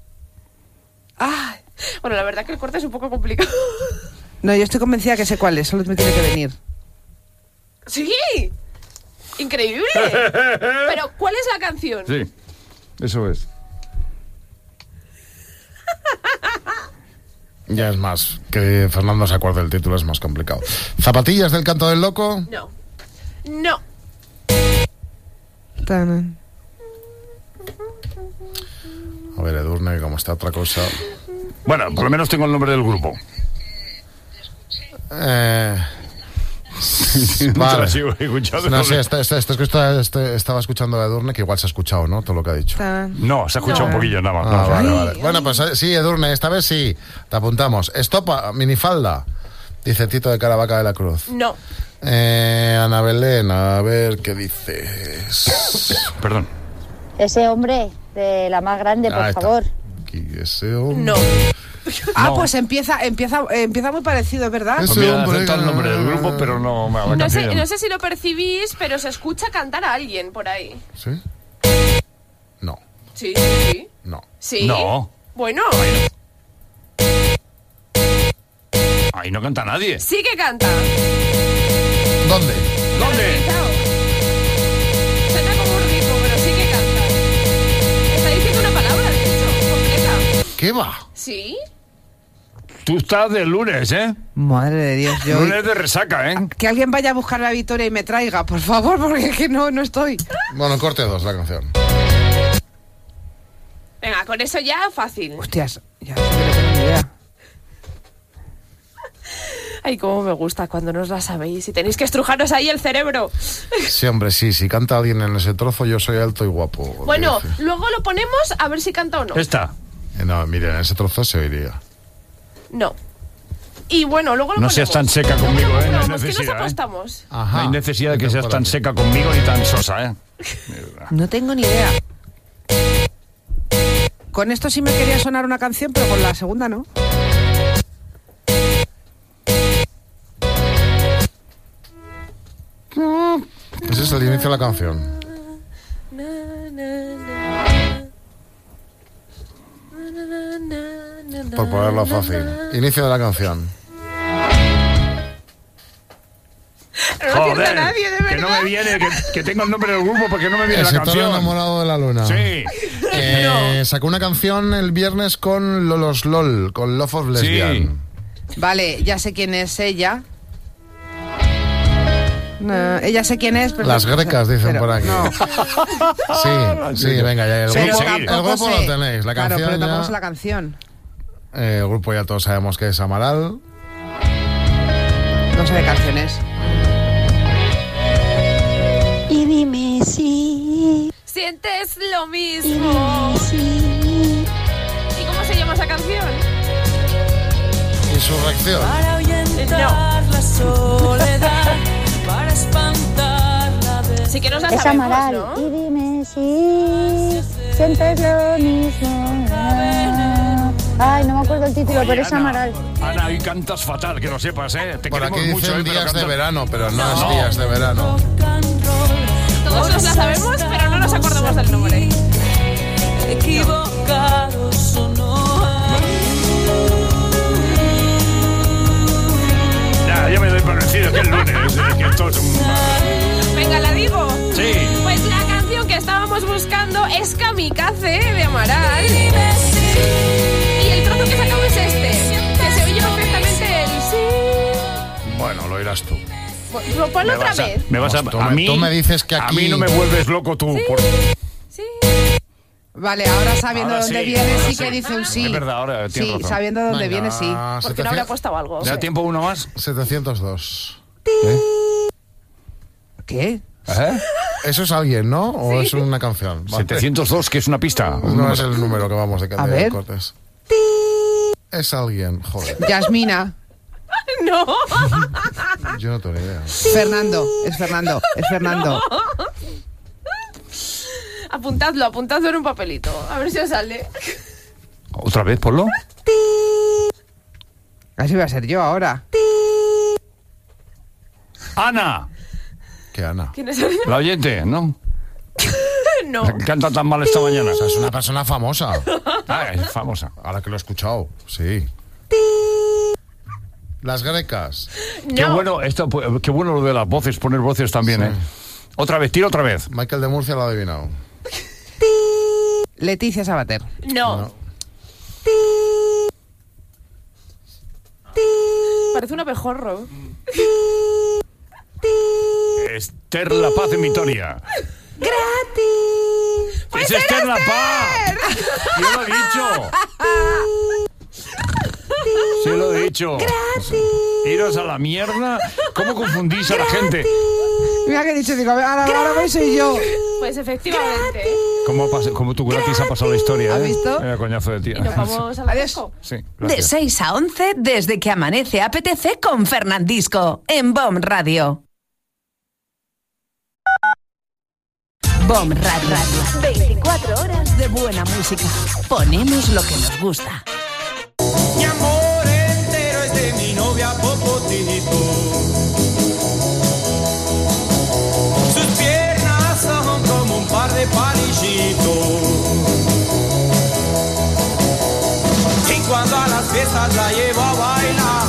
Bueno, la verdad que el corte es un poco complicado. No, yo estoy convencida que sé cuál es, solo me tiene que venir. ¡Sí! ¡Increíble! Pero, ¿cuál es la canción? Sí, eso es. Ya es más, que Fernando se acuerde del título es más complicado. ¿Zapatillas del canto del loco? No. No. Tanan. A ver, Edurne, como está otra cosa. Bueno, por lo menos tengo el nombre del grupo. Vale. La sigo escuchando. No, sí, estaba escuchando a Edurne, que igual se ha escuchado, ¿no? Todo lo que ha dicho. No, se ha escuchado un poquillo nada más. No, Vale. Bueno, pues sí, Edurne, esta vez sí. Te apuntamos. Estopa, minifalda, dice Tito de Caravaca de la Cruz. No. Ana Belén, a ver qué dices. Perdón. Ese hombre de la más grande, por favor. Ese hombre. No. No. Pues empieza muy parecido, ¿es verdad? Pues mira, acepto el nombre del grupo, pero no me no sé si lo percibís, pero se escucha cantar a alguien por ahí. ¿Sí? No. Sí. No. Sí. No. Bueno. Ahí no canta nadie. Sí que canta. ¿Dónde? Suena como un ritmo, pero sí que canta. Está diciendo una palabra, de hecho, completa. ¿Qué va? ¿Sí? Tú estás de lunes, ¿eh? Madre de Dios, yo... Lunes de resaca, ¿eh? Que alguien vaya a buscar la Victoria y me traiga, por favor, porque es que no estoy. Bueno, corte 2 la canción. Venga, con eso ya fácil. Hostias, ya no tengo ni idea. Ay, cómo me gusta cuando no os la sabéis y tenéis que estrujaros ahí el cerebro. Sí, hombre, sí, si canta alguien en ese trozo, yo soy alto y guapo. Bueno, luego lo ponemos a ver si canta o no. Esta. No, mire, en ese trozo se oiría. No. Y bueno, luego lo No ponemos. seas tan seca conmigo, ¿eh? No hay ¿Qué nos necesidad, apostamos? No hay necesidad de que seas tan seca conmigo ni tan sosa, ¿eh? No tengo ni idea. Con esto sí me quería sonar una canción, pero con la segunda no. Ese es el inicio de la canción. Por ponerlo fácil. Inicio de la canción. No acierta nadie, de verdad. Que no me viene, que tengo el nombre del grupo porque no me viene El la sector canción. enamorado de la luna. Sí. Sacó una canción el viernes con Lolos LOL, con Love of Lesbian. Vale, ya sé quién es ella. No, ella sé quién es, pero... Las grecas, dicen pero por aquí. no. Sí, venga, ya el grupo, Tampoco lo sé. tenéis. La Claro, canción pero tampoco ya, sé la canción. el grupo ya todos sabemos que es Amaral. No sé de canciones. Y dime si... Sientes lo mismo. ¿Y cómo se llama esa canción? Insurrección. Para ahuyentar la soledad, para espantar la vez. Sí que nos la Es sabemos, Amaral. ¿no? Y dime si sientes lo mismo. Ay, no me acuerdo el título, pero es Amaral. Ana, hoy cantas fatal, que lo sepas, ¿eh? Te Por queremos aquí mucho, dicen pero días de cantas- verano, pero no es No. días de verano. Todos nos la sabemos, pero no nos acordamos del nombre. Equivocados o no. Ya me doy por vencido que es lunes, que esto es un... Venga, la digo. Sí. Pues la canción que estábamos buscando es Kamikaze de Amaral. Y el trozo que sacamos es este, que se oye perfectamente el sí. Bueno, lo irás tú. Pues ponlo otra vez. Me vas a... Tú a me- mí, tú me dices que A aquí- mí no me vuelves loco tú. Sí. Vale, ahora sabiendo Ahora dónde sí, viene, ahora sí sí. que dice un sí. Es verdad, ahora tienes Sí, razón. sabiendo dónde Venga, viene, sí. Porque no habrá apostado algo. ¿Le da tiempo uno más? 702. ¿Qué? ¿Eh? ¿Eso es alguien, no? ¿O es una canción? Vale. 702, que es una pista. No es el número que vamos de A ver. cortes. Es alguien, joder. Yasmina. No. Yo no tengo ni idea. Fernando. Es Fernando. Es Fernando. Apuntadlo en un papelito. A ver si os sale. ¿Otra vez, ponlo? Así va a ser yo ahora. ¡Ana! ¿Qué Ana? ¿Quién es? La oyente, ¿no? No. Canta tan mal esta mañana. O sea, es una persona famosa. Ah, es famosa. Ahora que lo he escuchado, sí. Las grecas. Qué bueno, qué bueno lo de las voces, poner voces también, ¿eh? Otra vez, tira otra vez. Michael de Murcia lo ha adivinado. Leticia Sabater. No. Parece un abejorro. Esther La Paz en Vitoria. ¡Gratis! ¡Es Esther La Paz! ¡Yo lo he dicho! Sí lo he dicho. Iros a la mierda. ¿Cómo confundís a la gente? Mira que he dicho, digo, ahora voy soy yo. Pues efectivamente. ¿Cómo tu gratis ha pasado la historia? ¿Has visto? Mira, coñazo de tía. Y nos vamos a la disco. Sí, De gracias. 6 a 11, desde que amanece apetece con Fernandisco, en BOM Radio. BOM Radio. 24 horas de buena música. Ponemos lo que nos gusta. Mi amor entero es de mi novia Popotito. Sus piernas son como un par de palillitos. Y cuando a las fiestas la llevo a bailar,